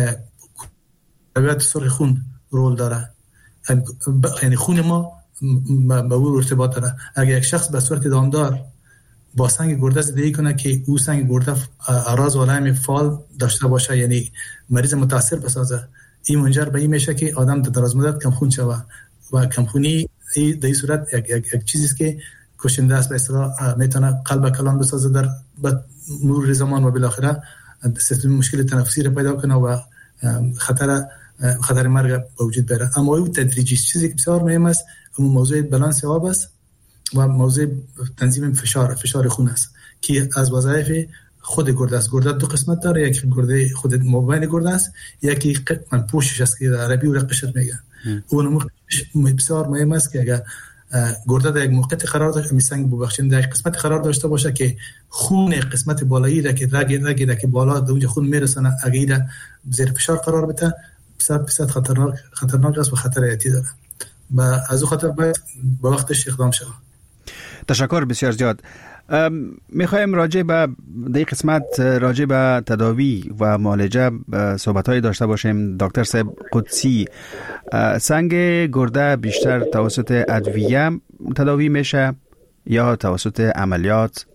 S7: رویت سرخ خون رول داره، یعنی خون ما با او ارتباط داره. اگر یک شخص به صورت دامدار با سنگ گرده زندگی کنه که او سنگ گرده اعراض و علائم فال داشته باشه، یعنی مریض متاثر بسازه، این منجر به این میشه که آدم در دراز مدت کم خون شوه و کم خونی در این صورت یک, یک, یک چیزی است که کشنده است، به اصطلاح میتونه قلب کلان بسازه در مرور زمان و بالاخره سیستم مشکل تنفسی را پیدا کنه و خطر خطر مرگ به وجود بیاره. اما این تدریجی چیزی که بسیار مهم است، اون موضوع بالانس آب است و موضوع تنظیم فشار فشار خون است که از وظایف خود گرده است. گرده دو قسمت داره، یکی گرده خود مابین گرده است، یکی من پوشش است که در عربی اون قشر میگن. اون بسیار مهم است که اگر گرده در یک موقعیت قرار داشته، میسنگ ببخشید در یک قسمت قرار داشته باشه که خون قسمت بالایی را که رگ رگ را که بالا در اونجا خون میرسونه، اگر زیر فشار قرار بده صد درصد خطرناک خطرناک است و خطر حیاتی داره و از اون خاطر باید با وقتش اقدام شود.
S4: تشکر بسیار زیاد. میخوایم راجع به در قسمت راجع به تداوی و معالجه صحبت‌های داشته باشیم. دکتر صاحب قدسی، سنگ گرده بیشتر توسط ادویه تداوی میشه یا توسط عملیات؟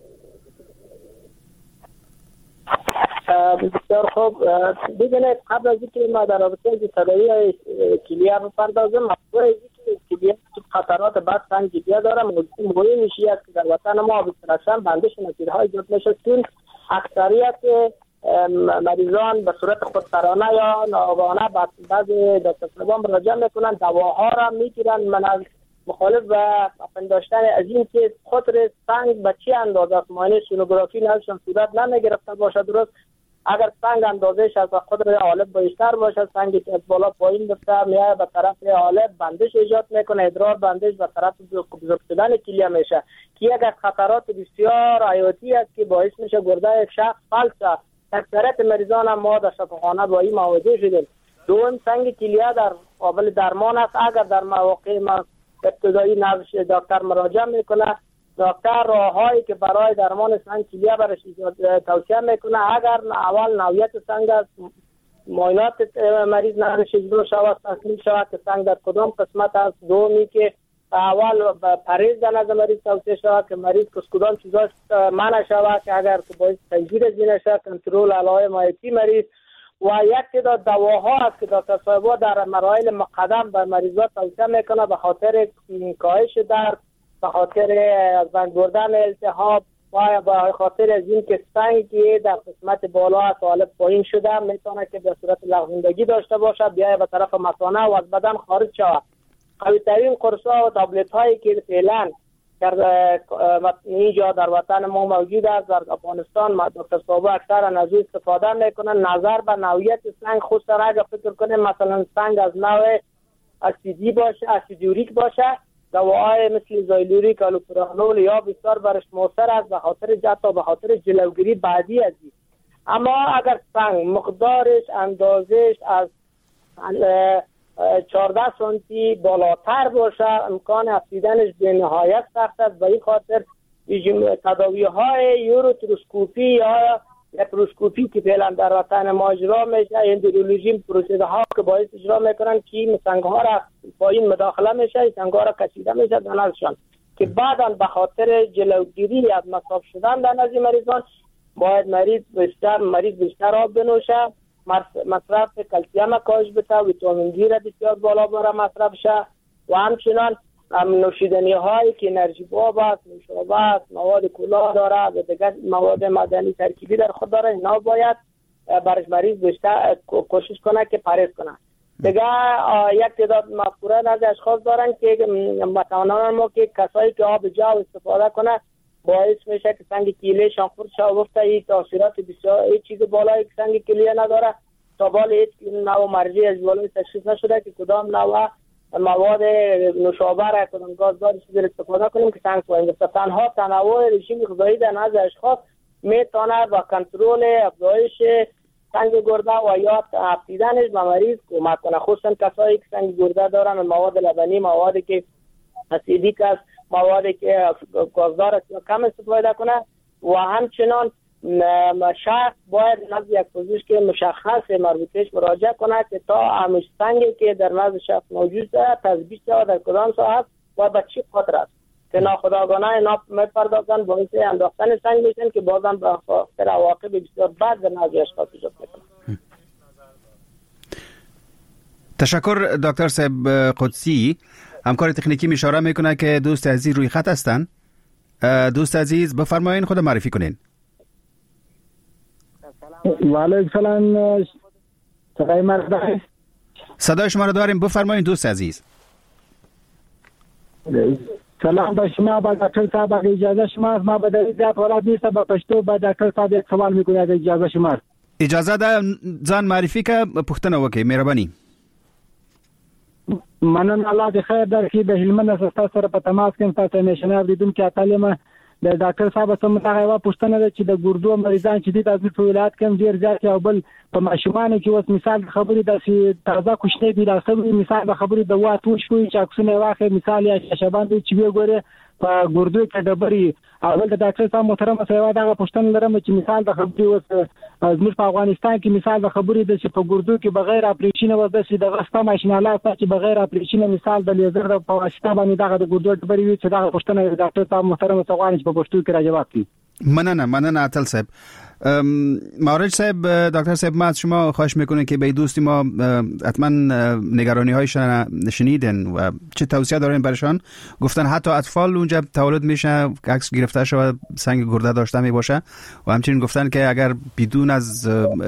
S5: بسیار خوب. ببینید قبل از اینکه ما در رابطه با تداوی کلیه بپردازم، موضوع کلیه خطرات بعد سنگ کلیه داره. موضوع مهمش است که در وطن ما بسیار بندش نتیجه‌های ایجاد میشه چون اکثریت مریضان به صورت خودسرانه یا ناآگاهانه بعض دکتران مراجعه میکنن، دواها را میگیرن. من از مخالف و پنداشتن از این که خطر سنگ به چه اندازه است، معنی سونوگرافی نشون صورت نمیگرفته باشه درست. اگر سنگ اندازهش از خطر حالت بیشتر باشه، سنگی که از بالا پایین بفته میاد به طرف حالت بندش ایجاد میکنه، ادرار بندش به طرف بزرگ شدن کلیه میشه که یک از خطرات بسیار حیاتی است که باعث میشه گرده یک شخص فلج شه. اکثریت مریضان هم ما در شفاخانه با این مواجه شدیم. دوم، سنگ کلیه در قابل درمان است. اگر در مواقع ما ابتدایی نزد دکتر مراجعه میکنه، دکتر راههایی که برای درمان سنگ کلیه برش توصیه میکنه. اگر اول نوعیت سنگ است، معاینات مریض نزدش اجرا شود، تحلیل شود که سنگ در کدام قسمت است. دومی که اول پرهیز در نزد مریض توصیه شود که مریض کس کدام چیزاش منع شود که اگر که باعث تنگیر زینه شود، کنترل علائم حیاتی مریض. و یک تعداد دواها است که دکتر صاحبا در مراحل مقدم به مریضات توصیه میکنه به خاطر کاهش درد، به خاطر از بین بردن التهاب و به خاطر از این که سنگی در قسمت بالا از حالت پایین شده میتونه که به صورت لغزندگی داشته باشه، بیای به طرف مثانه و از بدن خارج شود. قوی ترین قرص ها و تابلت هایی که فعلا در اینجا در وطن ما موجود است در افغانستان، ما دکتر صاحب اکثر از این استفاده میکنن. نظر به نوعیت سنگ خصوصا اگر فکر کنیم مثلا سنگ از نوع اسیدی باشه، اسیدوریک باشه، دواهای مثل زایلوریک، آلوپرانول یا بسیار برش مؤثر است به خاطر جتا به خاطر جلوگیری بعدی از این. اما اگر سنگ مقدارش اندازش از چهارده سانتی بالاتر باشه، امکان افزودنش به نهایت سخت است. به این خاطر تداوی های یوروتروسکوپی یا لپروسکوپی که فعلا در وطن ما اجرا میشه، اندرولوژی پروسیده ها که باعث اجرا میکنن که سنگ ها را پایین مداخله میشه، سنگ ها را کشیده میشه در نزدشان که بعدا به خاطر جلوگیری از مصاب شدن در نزد مریضان باید مریض بیشتر مریض بیشتر آب بنوشه، مصرف کلسیم کاهش بده، ویتامین دی را بسیار بالا بره مصرف شه و همچنان نوشیدنی هایی که انرژی باب است، نوشابه است، مواد کولا داره و دیگر مواد معدنی ترکیبی در خود داره، اینا باید برش مریض بیشتر کوشش کنه که پرهیز کنه. دیگه یک تعداد مفکوره از اشخاص دارن که متوانان ما که کسایی که آب جو استفاده کنه باعث میشه که سنگ کلیهشان خورد شه و گفته این تاثیرات بسیار هیچ چیز بالایی که سنگ کلیه نداره. تا بالا هیچ نوع مرجع از بالای تشخیص نشده که کدام نوع مواد نوشابه را کدام گازدار چیزی استفاده کنیم که سنگ کنیم. تنها تنوع رژیم غذایی در نزد اشخاص میتونه با کنترل افزایش سنگ گرده و یا افزایشش به مریض کمک کنه، خصوصا کسایی که سنگ گرده دارن، مواد لبنی، موادی که اسیدیک است، موادی که گازدار است کم استفاده کنه و همچنان شخص باید نزد یک پزشک مشخص مربوطش مراجعه کنه که تا همیش سنگی که در نزد شخص موجود است تثبیت شود در کدام ساحه است و به چه قدر است که ناخودآگاهانه اینا میپردازن باعث انداختن سنگ میشن که بازم به خاطر عواقب بسیار بد در نزد اشخاص ایجاد میکنه.
S4: تشکر دکتر صاحب قدسی. همکار تکنیکی اشاره میکنه که دوست عزیز روی خط هستن. دوست عزیز بفرمایید خود معرفی کنین.
S10: و علیکم سلام. صدای مرد
S4: صدای شما رو داریم، بفرمایید دوست عزیز.
S10: سلام به شما. با دکتر صاحب اجازه شما ما به در زیاد حالات نیست با پشتو با دکتر صاحب یک سوال میکنید اجازه شما.
S4: اجازه ده ځان معرفی که پوښتنه وکړئ مهرباني.
S10: مننه الله دې خیر درکړي. د هلمند سره سره په تماس کې تاسو نشنه اوریدونکو تعلیم د ډاکټر صاحب سم ته غوا پوښتنه ده چې د ګردو مریضان چې دي تاسو په ولایت کې ډیر زیات او بل په ماشومان کې اوس مثال خبرې د تازه کوشنې دي د خبرې مثال د خبرې د واتو شوي چې اکسونه واخې مثال یا شبان دي چې وګوره په ګردو کې ډبري اول د ډاکټر صاحب محترم سره دا پوښتنه لرم چې مثال د خبرې اوس زموږ په افغانستان کې مثال د خبرې د چې په ګردو کې بغیر اپریشن و د د غستا ماشینالات چې بغیر اپریشن مثال د لیزر د په واسطه باندې دغه د ګردو ډبري وي چې دا پوښتنه د ډاکټر صاحب محترم سره په پښتو کې راجواب کړي.
S4: مننه مننه عطل صاحب. مارج صاحب دکتر صاحب ما از شما خواهش میکنه که به دوستی ما حتما نگرانی هایشان شنیدن و چه توصیه دارین برشان؟ گفتن حتی اطفال اونجا تولد میشه عکس گرفته شده سنگ گرده داشته می باشه و همچنین گفتن که اگر بدون از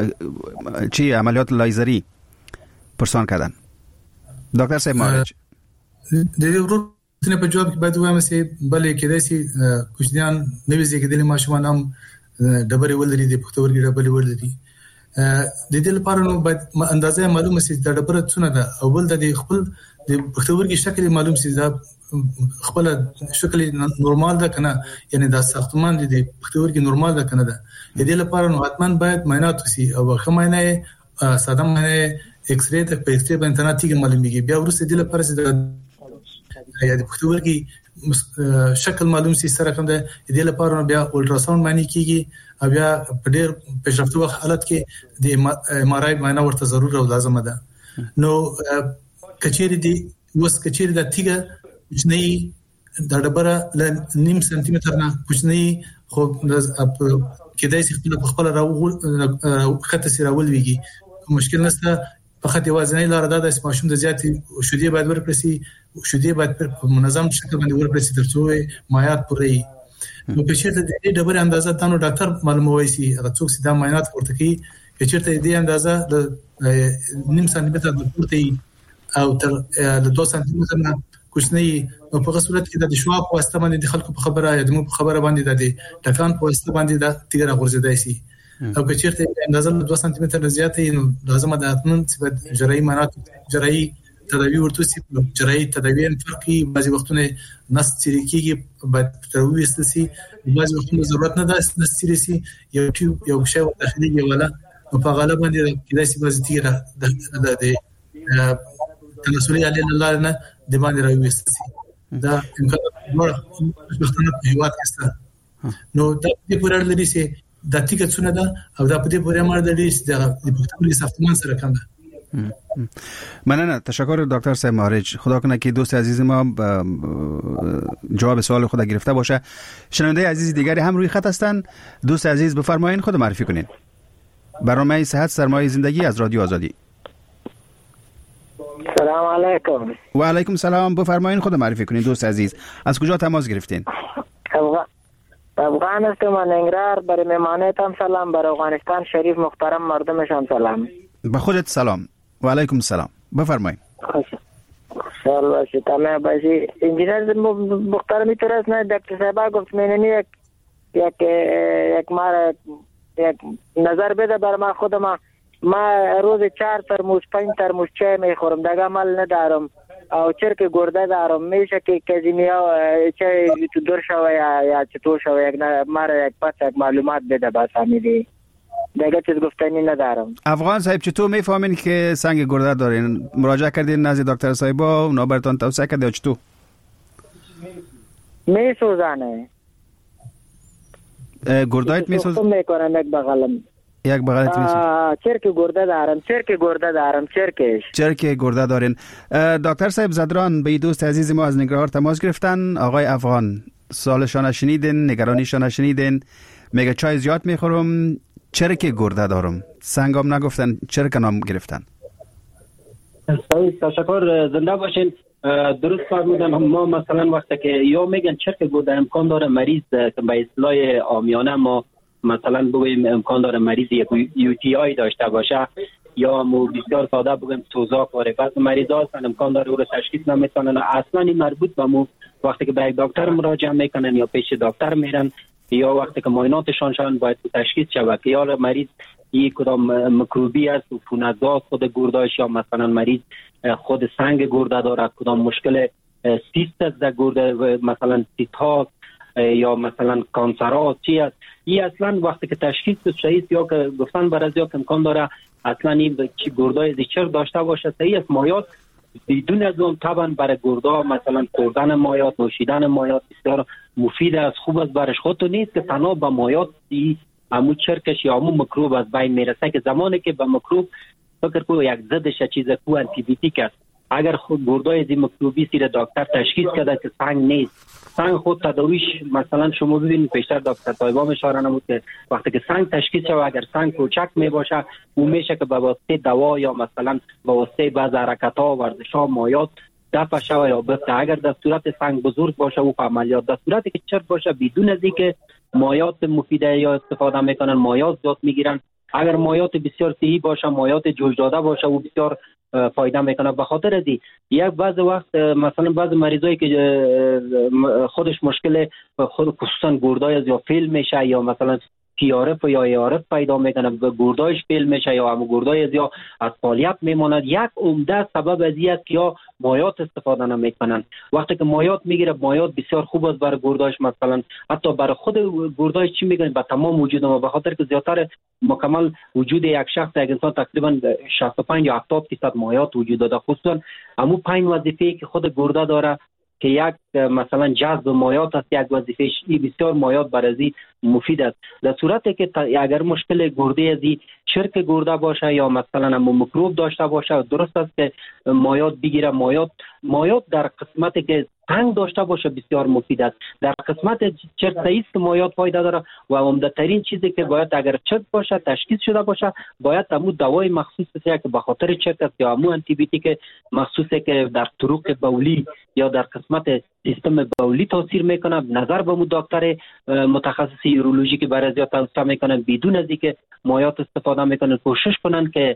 S4: چی عملیات لایزری پرسان کردن. دکتر صاحب مارج
S7: دیگه رو تنه په جواب کې باید وایم چې بلې کې داسي کوچنیان نوې ځای کې د ماشومان هم ډبرې ولري د پښتورګي ډبرې ولري د دې لپاره نو باید اندازه معلومه سي د ډبره څونه ده او بل د خپل د پښتورګي شکل معلوم سي دا خپل شکل نورمال ده کنه یعنی دا ساختمان د پښتورګي نورمال ده کنه ده د دې لپاره نو حتمان باید معاینات وسی او خمینه ساده معاینه ایکس ری ته په ایکس ری باندې نه تیګ معلومیږي بیا ورسې د لپاره د یا د پښتورګي شکل معلوم سي سره کوم ده د لپاره بیا الټراساوند معنی کیږي بیا په ډېر پېشرفته وخت حالت کې د ام ار آی معاینه ورته ضروري او لازم ده. نو کچېری دی وس کچېری د تیګه کوچنی د ډبره ل نیم سانتي متر نه کوچنی خو کېدای شي خپل خپل راو خط سره ولويږي مشکل نشته. فقط وزنی لاره ده د ماشوم د زیاتې شودې باید ورکړي شودې باید په منظم شکل باندې ورکړي ترڅو معیار پوره نو په شرط د دې ډبره اندازه تاسو ډاکټر معلوموي سي هغه څوک چې دا معاینات ورته کوي چې چیرته دې اندازه د نیم سانتي متر د پورته او تر د دوه سانتي متر نه کوچنی په هغه صورت کې د شوا په واسطه باندې د خلکو په خبره یا د مو په خبره باندې د ټکان په واسطه باندې د تیګره غورځیدای شي او که چیرته اندازه دوه سانتي متر زیاته نو لازم ده اتمن چې جراحي معاینات جراحي تداوی ورته سي جراحي تداوی فرقي بعضي وختونه نس سریکيږي بعد تروي استسي بعضي وختونه ضرورت نه ده نس سریسي یو یو شی داخلي ولا په غالب باندې کله سي بعضي تیره د د تناسلي علي الله نه د باندې راوي استسي دا امکان نور وختونه په هیواد کې نو د دې پرړ لري سي د تیکټونه ده او دا په دې پورې امر د لیست د پښتون ساختمان سره کم ده.
S4: مننه، تشکر دکتر صاحب مارج. خدا کنه که دوست عزیز ما جواب سوال خود گرفته باشه. شنونده عزیز دیگری هم روی خط هستند. دوست عزیز بفرمایید، خود معرفی کنین. برنامه صحت سرمایه زندگی از رادیو آزادی.
S11: سلام علیکم.
S4: و علیکم سلام، بفرمایید خود معرفی کنین دوست عزیز. از کجا تماس گرفتین؟
S11: افغانستان، من انگرار. برای مهمانتان سلام، برای افغانستان شریف محترم مردمشان سلام.
S4: به خودت سلام. و علیکم سلام، بفرمایید.
S11: خوشحال باشید. تمام باشید. انجینر محترمی تو راست نه دکتر صاحب گفت میننی یک یک یک مار یک نظر بده بر من. خودم ما روز چهار ترموز پنج ترموز چای میخورم، دیگه عمل ندارم او چرک گرده دارم. میشه که کزیمیا چای تو دور شوه یا یا چطور شوه یک مار یک پس یک معلومات بده بس همیدی، دیگه چیز گفتنی ندارم.
S4: افغان صاحب چطور میفهمین که سنگ گرده دارین؟ مراجعه کردین نزد دکتر صاحبا، اونا براتون توصیه کرده چطور؟
S11: میسوزانه
S4: گردایت میسوزانه
S11: میکنم یک بغلم
S4: یک بغلت میسوزانه.
S11: چرک گرده دارم، چرک گرده دارم، چرکش
S4: چرک گرده دارین. دکتر صاحب زدران به دوست عزیز ما از نگران تماس گرفتن. آقای افغان، سوالشان شنیدین، نگرانیشان شنیدین. میگه چای زیاد میخورم، چرک گرده دارم. سنگام نگفتن، چرک نام گرفتن.
S6: تشکر، زنده باشین. درست فرمودن. ما مثلا وقتی که یا میگن چرک گرده امکان داره مریض که به اصطلاح عامیانه ما مثلا بگویم امکان داره مریض یک یو تی آی داشته باشه، یا مو بسیار ساده بگیم سوزاک داره. بعضی مریضا هستن امکان داره او رو تشخیص نمیتونن. اصلا این مربوط به مو وقتی که به یک دکتر مراجعه میکنن یا پیش دکتر میرن یا وقتی که معایناتشان شون باید تشخیص شود که یا مریض یک کدام میکروبی است و فونزا خود گردهش، یا مثلا مریض خود سنگ گرده داره، کدام مشکل سیست است در گرده، مثلا سیست ها یا مثلا کانسر ها چی است. این اصلا وقتی که تشخیص شد یا که گفتن برای یا که امکان داره اصلا این گرده زیچر داشته باشه صحیح است. مایات بدون از اون طبعا برای گرده مثلا خوردن مایات، نوشیدن مایات بسیار مفید است، خوب است برش. خود تو نیست که تنها به مایات همون چرکش یا همون میکروب از بین میرسه، که زمانی که به میکروب فکر کو یک ضدش چیز کو آنتی بیوتیک است. اگر خود گردای از میکروبی سیر دکتر تشخیص کرده که سنگ نیست، سنگ خود تداویش مثلا شما ببینید پیشتر دکتر طایبا اشاره نمود که وقتی که سنگ تشخیص شود اگر سنگ کوچک می باشه اون میشه که به واسطه دوا یا مثلا به واسطه بعض حرکت ها ورزش ها مایات دفع شود یا بفته. اگر در صورت سنگ بزرگ باشه او عملیات، در صورتی که چرک باشه بدون از اینکه مایات مفیده یا استفاده میکنن مایات زیاد میگیرن. اگر مایات بسیار صحیح باشه، مایات جوش داده باشه و بسیار فایده میکنه. به خاطر ازی یک بعض وقت مثلا بعض مریضایی که خودش مشکل خود خصوصا گردای یا فیل میشه یا مثلا تیارف یا ایارف پیدا میکنه، گردایش فیل میشه یا همون گردای یا از فعالیت میماند، یک عمده سبب از این است که یا مایات استفاده نمیکنن. وقتی که مایات میگیره، مایات بسیار خوب است برای گردایش، مثلا حتی برای خود گردایش چی میگن به تمام وجود ما، به خاطر که زیاتر مکمل وجود یک شخص یک انسان تقریبا شصت و پنج یا هفتاد درصد مایات وجود داره. خصوصا همون پنج وظیفه که خود گرده داره که یک مثلا جذب مایات است، یک وظیفه بسیار مایات برای مفید است. در صورتی که اگر مشکل گرده ازی چرک گرده باشه یا مثلا هم میکروب داشته باشه، درست است که مایات بگیره. مایات مایات در قسمتی که سنگ داشته باشه بسیار مفید است. در قسمت چرک است که مایات فایده داره و عمده ترین چیزی که باید اگر چرک باشه تشخیص شده باشه باید همون دوای مخصوص است که به خاطر چرک است یا همون آنتی بیوتیک مخصوصی که در طرق بولی یا در قسمت سیستم بولی تاثیر میکنه. نظر به مو دکتر متخصص یورولوژی که برای زیاد توصیه میکنن بدون از اینکه مایات استفاده میکنن کوشش کنن که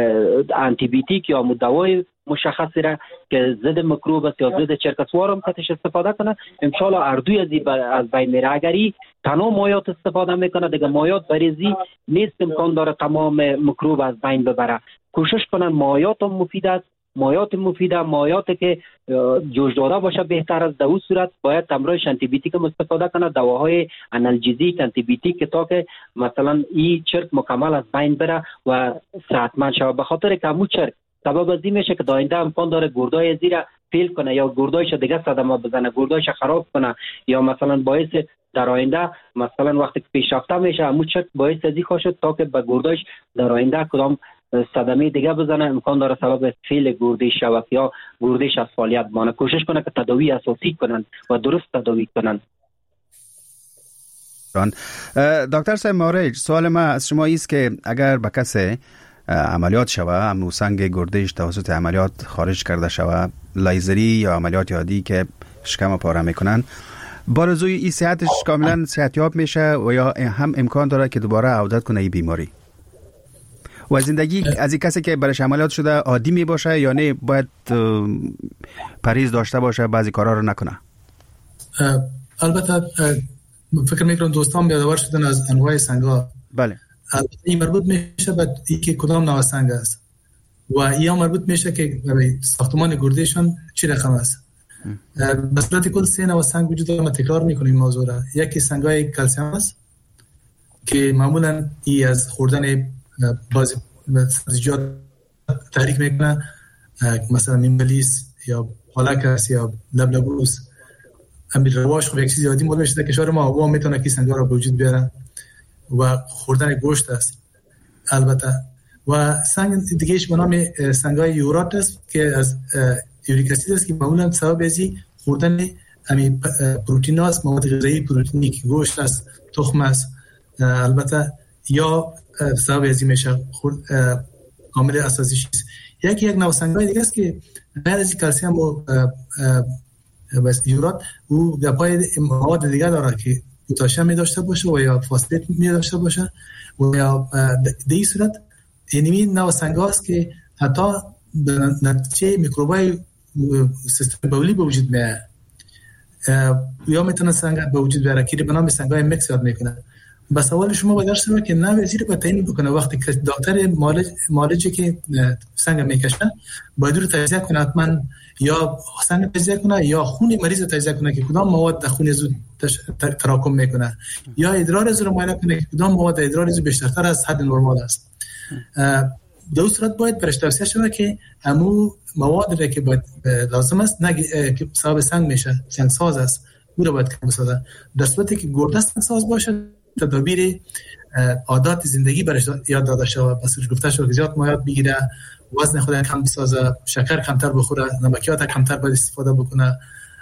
S6: آنتی بیوتیک یا دوای مشخصی را که ضد میکروب است یا ضد چرکسوار هم کتش استفاده کنه. ان شاء الله اردوی از از بین میره. اگری تنها مایات استفاده میکنه دیگه مایات بریزی نیست، امکان داره تمام میکروب از بین ببره. کوشش کنن مایات هم مفید است، مایات مفیده، مایات که جوش داده باشه بهتر است. در اون صورت باید همراهش آنتی بیوتیک استفاده کنه، دواهای آنالژزیک آنتی بیوتیک تا که مثلا این چرک مکمل از بین بره و صحتمند شود. به خاطر که همون چرک سبب از این میشه که داینده امکان داره گردای زیر فیل کنه یا گردایش دیگه صدمه بزنه، گردایش خراب کنه یا مثلا باعث در آینده مثلا وقتی پیشرفته میشه همون چک باعث ازی شد تا که به گرداش در آینده کدام صدمه دیگه بزنه، امکان داره سبب فیل گرده شود یا گردش از فعالیت بانه. کوشش کنه که تداوی اساسی کنن و درست تداوی کنن.
S4: دکتر صاحب مارج، سوال ما از شما است که اگر به کسی عملیات شوه، امو سنگ گردش توسط عملیات خارج کرده شوه، لیزری یا عملیات عادی که شکم پاره میکنن، بارزوی این صحتش کاملا صحتیاب میشه و یا هم امکان داره که دوباره عودت کنه این بیماری؟ و زندگی از این کسی که برش عملیات شده عادی می باشه یا نه باید پریز داشته باشه، بعضی کارا رو نکنه؟
S7: البته فکر میکنم دوستان بیادار شدن از انواع سنگا.
S4: بله.
S7: این مربوط میشه به اینکه کدام نوع سنگ است و این مربوط میشه که برای ساختمان گردهشان چی رقم است. به صورت کل سه نوع سنگ وجود داره. ما تکرار میکنیم موضوع را. یکی سنگای کلسیم است که معمولا ای از خوردن بعضی سبزیجات تحریک میکنه، مثلا میمبلیس یا پالک است یا لبلبوس. امیر رواش خب یک چیز یادی مورد میشه که کشور ما هوا میتونه که سنگا را به وجود بیاره و خوردن گوشت است البته. و سنگ دیگهش به نام سنگای یورات است که از یوریک اسید است که معمولا سبب ازی خوردن همین پروتئین است، مواد غذایی پروتئینی که گوشت است، تخم است البته، یا سبب ازی میشه خورد عامل اساسیش است. یکی یک نوع سنگای دیگه است که غیر از کلسیم و بس یورات او در پای مواد دیگه داره که پتاسیم می داشته باشه و یا فسفر می داشته باشه و یا در این صورت یعنی نوع سنگ است که حتی نتیجه میکروبای سیستم بولی به وجود میاد یا میتونه سنگ به وجود بیاره که به نام سنگای میکس یاد میکنه. بس سوال شما باید درسته که نه وزیر به تعیین بکنه وقتی که دکتر معالج معالجی که سنگ میکشه باید رو تجزیه کنه، حتما یا سنگ تجزیه کنه یا خون مریض تجزیه کنه که کدام مواد در خون زود تراکم میکنه، یا ادرار زود معاینه کنه که کدام مواد ادرار زود بیشتر از حد نرمال است. در اون صورت باید برش توصیه شود که همون مواد را که باید لازم است نه که سبب سنگ میشه، سنگ ساز است، او را باید کم بسازه. در صورتی که گرده سنگ ساز باشه تدابیر عادات زندگی برش یاد داده شود. بس گفته شد که زیاد مایات بگیره، وزن خود کم بسازه، شکر کمتر بخوره، نمکیات کمتر باید استفاده بکنه.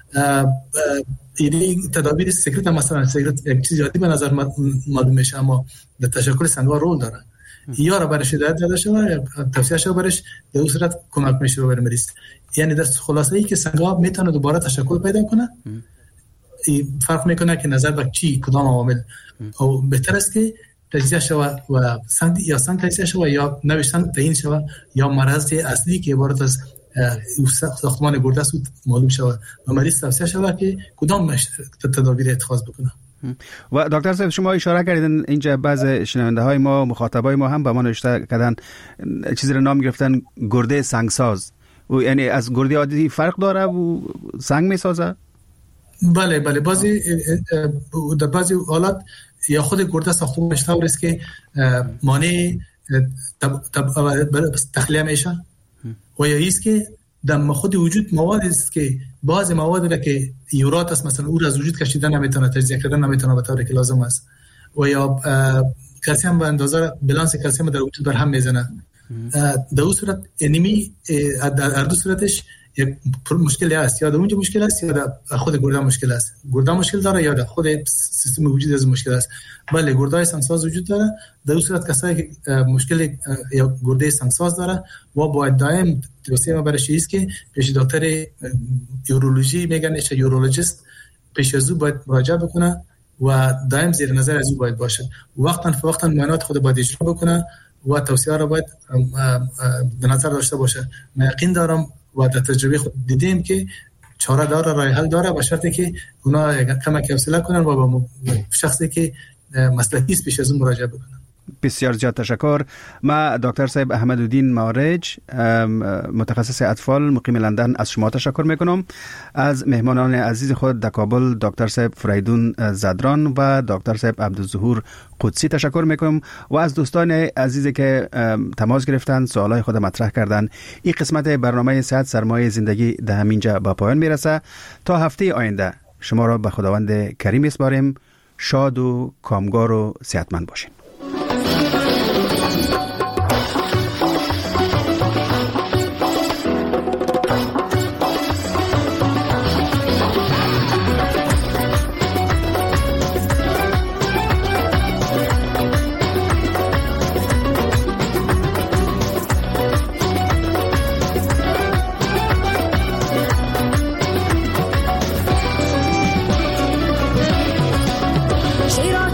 S7: این تدابیر سیگرت مثلا سیگرت یک چیز جدی به نظر معلوم میشه اما در تشکل سنگ‌ها رول داره. یا را برش هدایت داده شده، توصیه شده برش در اون صورت کمک میشه برای مریض. یعنی در خلاصه ای که سنگ‌ها میتونه دوباره تشکل پیدا کنه. این فرق میکنه که نظر به چی کدام عوامل او بهتر است که تجزیه شود و سنگ یا سنگ تجزیه شود یا نوشتن تعیین شود یا مرض اصلی که عبارت از ساختمان گرده است معلوم شود و مریض توصیه شود که کدام تدابیر اتخاذ بکنه.
S4: و دکتر صاحب شما اشاره کردین اینجا بعض شنونده های ما مخاطبای ما هم به ما نوشته کردن چیزی رو نام گرفتن گرده سنگساز، و یعنی از گرده عادی فرق داره و سنگ میسازه؟
S7: بله بله بعضی در بعضی حالات یا خود گرده ساختمانش طور است که مانع تخلیه میشه و یا ایست که در خود وجود مواد است که بعضی مواد را که یورات است مثلا او را از وجود کشیدن نمیتونه، تجزیه کردن نمیتونه به طوری که لازم است و یا کلسیم به اندازه بالانس کلسیم در وجود بر هم میزنه. در اون صورت انیمی در دو صورتش یک مشکلی است، یا در اونجا مشکل است یا در خود گرده مشکل است. گرده مشکل داره یا در خود سیستم وجود از مشکل است. بله گرده سنگساز وجود داره. در اون صورت کسایی که مشکل یا گرده سنگساز داره و باید دائم توصیه ما برش است که پیش دکتر یورولوژی میگن ایش یورولوژیست پیش از او باید مراجعه بکنه و دائم زیر نظر از او باید باشه. وقتا فوقتا معاینات خود باید اجرا بکنه و توصیه را باید در نظر داشته باشه. من یقین دارم و در تجربه خود دیدیم که چاره داره، راه حل داره، به شرطی که اونا کمک حوصله کنن و با شخصی که مسلکی است پیش از اون مراجعه بکنن.
S4: بسیار زیاد تشکر. ما دکتر صاحب احمدالدین معارج متخصص اطفال مقیم لندن از شما تشکر میکنم. از مهمانان عزیز خود در کابل دکتر صاحب فریدون زدران و دکتر صاحب عبدالظهور قدسی تشکر میکنم و از دوستان عزیزی که تماس گرفتن سوالای خود مطرح کردن. این قسمت برنامه صحت سرمایه زندگی در همینجا با پایان میرسه. تا هفته آینده شما را به خداوند کریم میسپاریم. شاد و کامگار و صحتمند باشین.
S12: شیران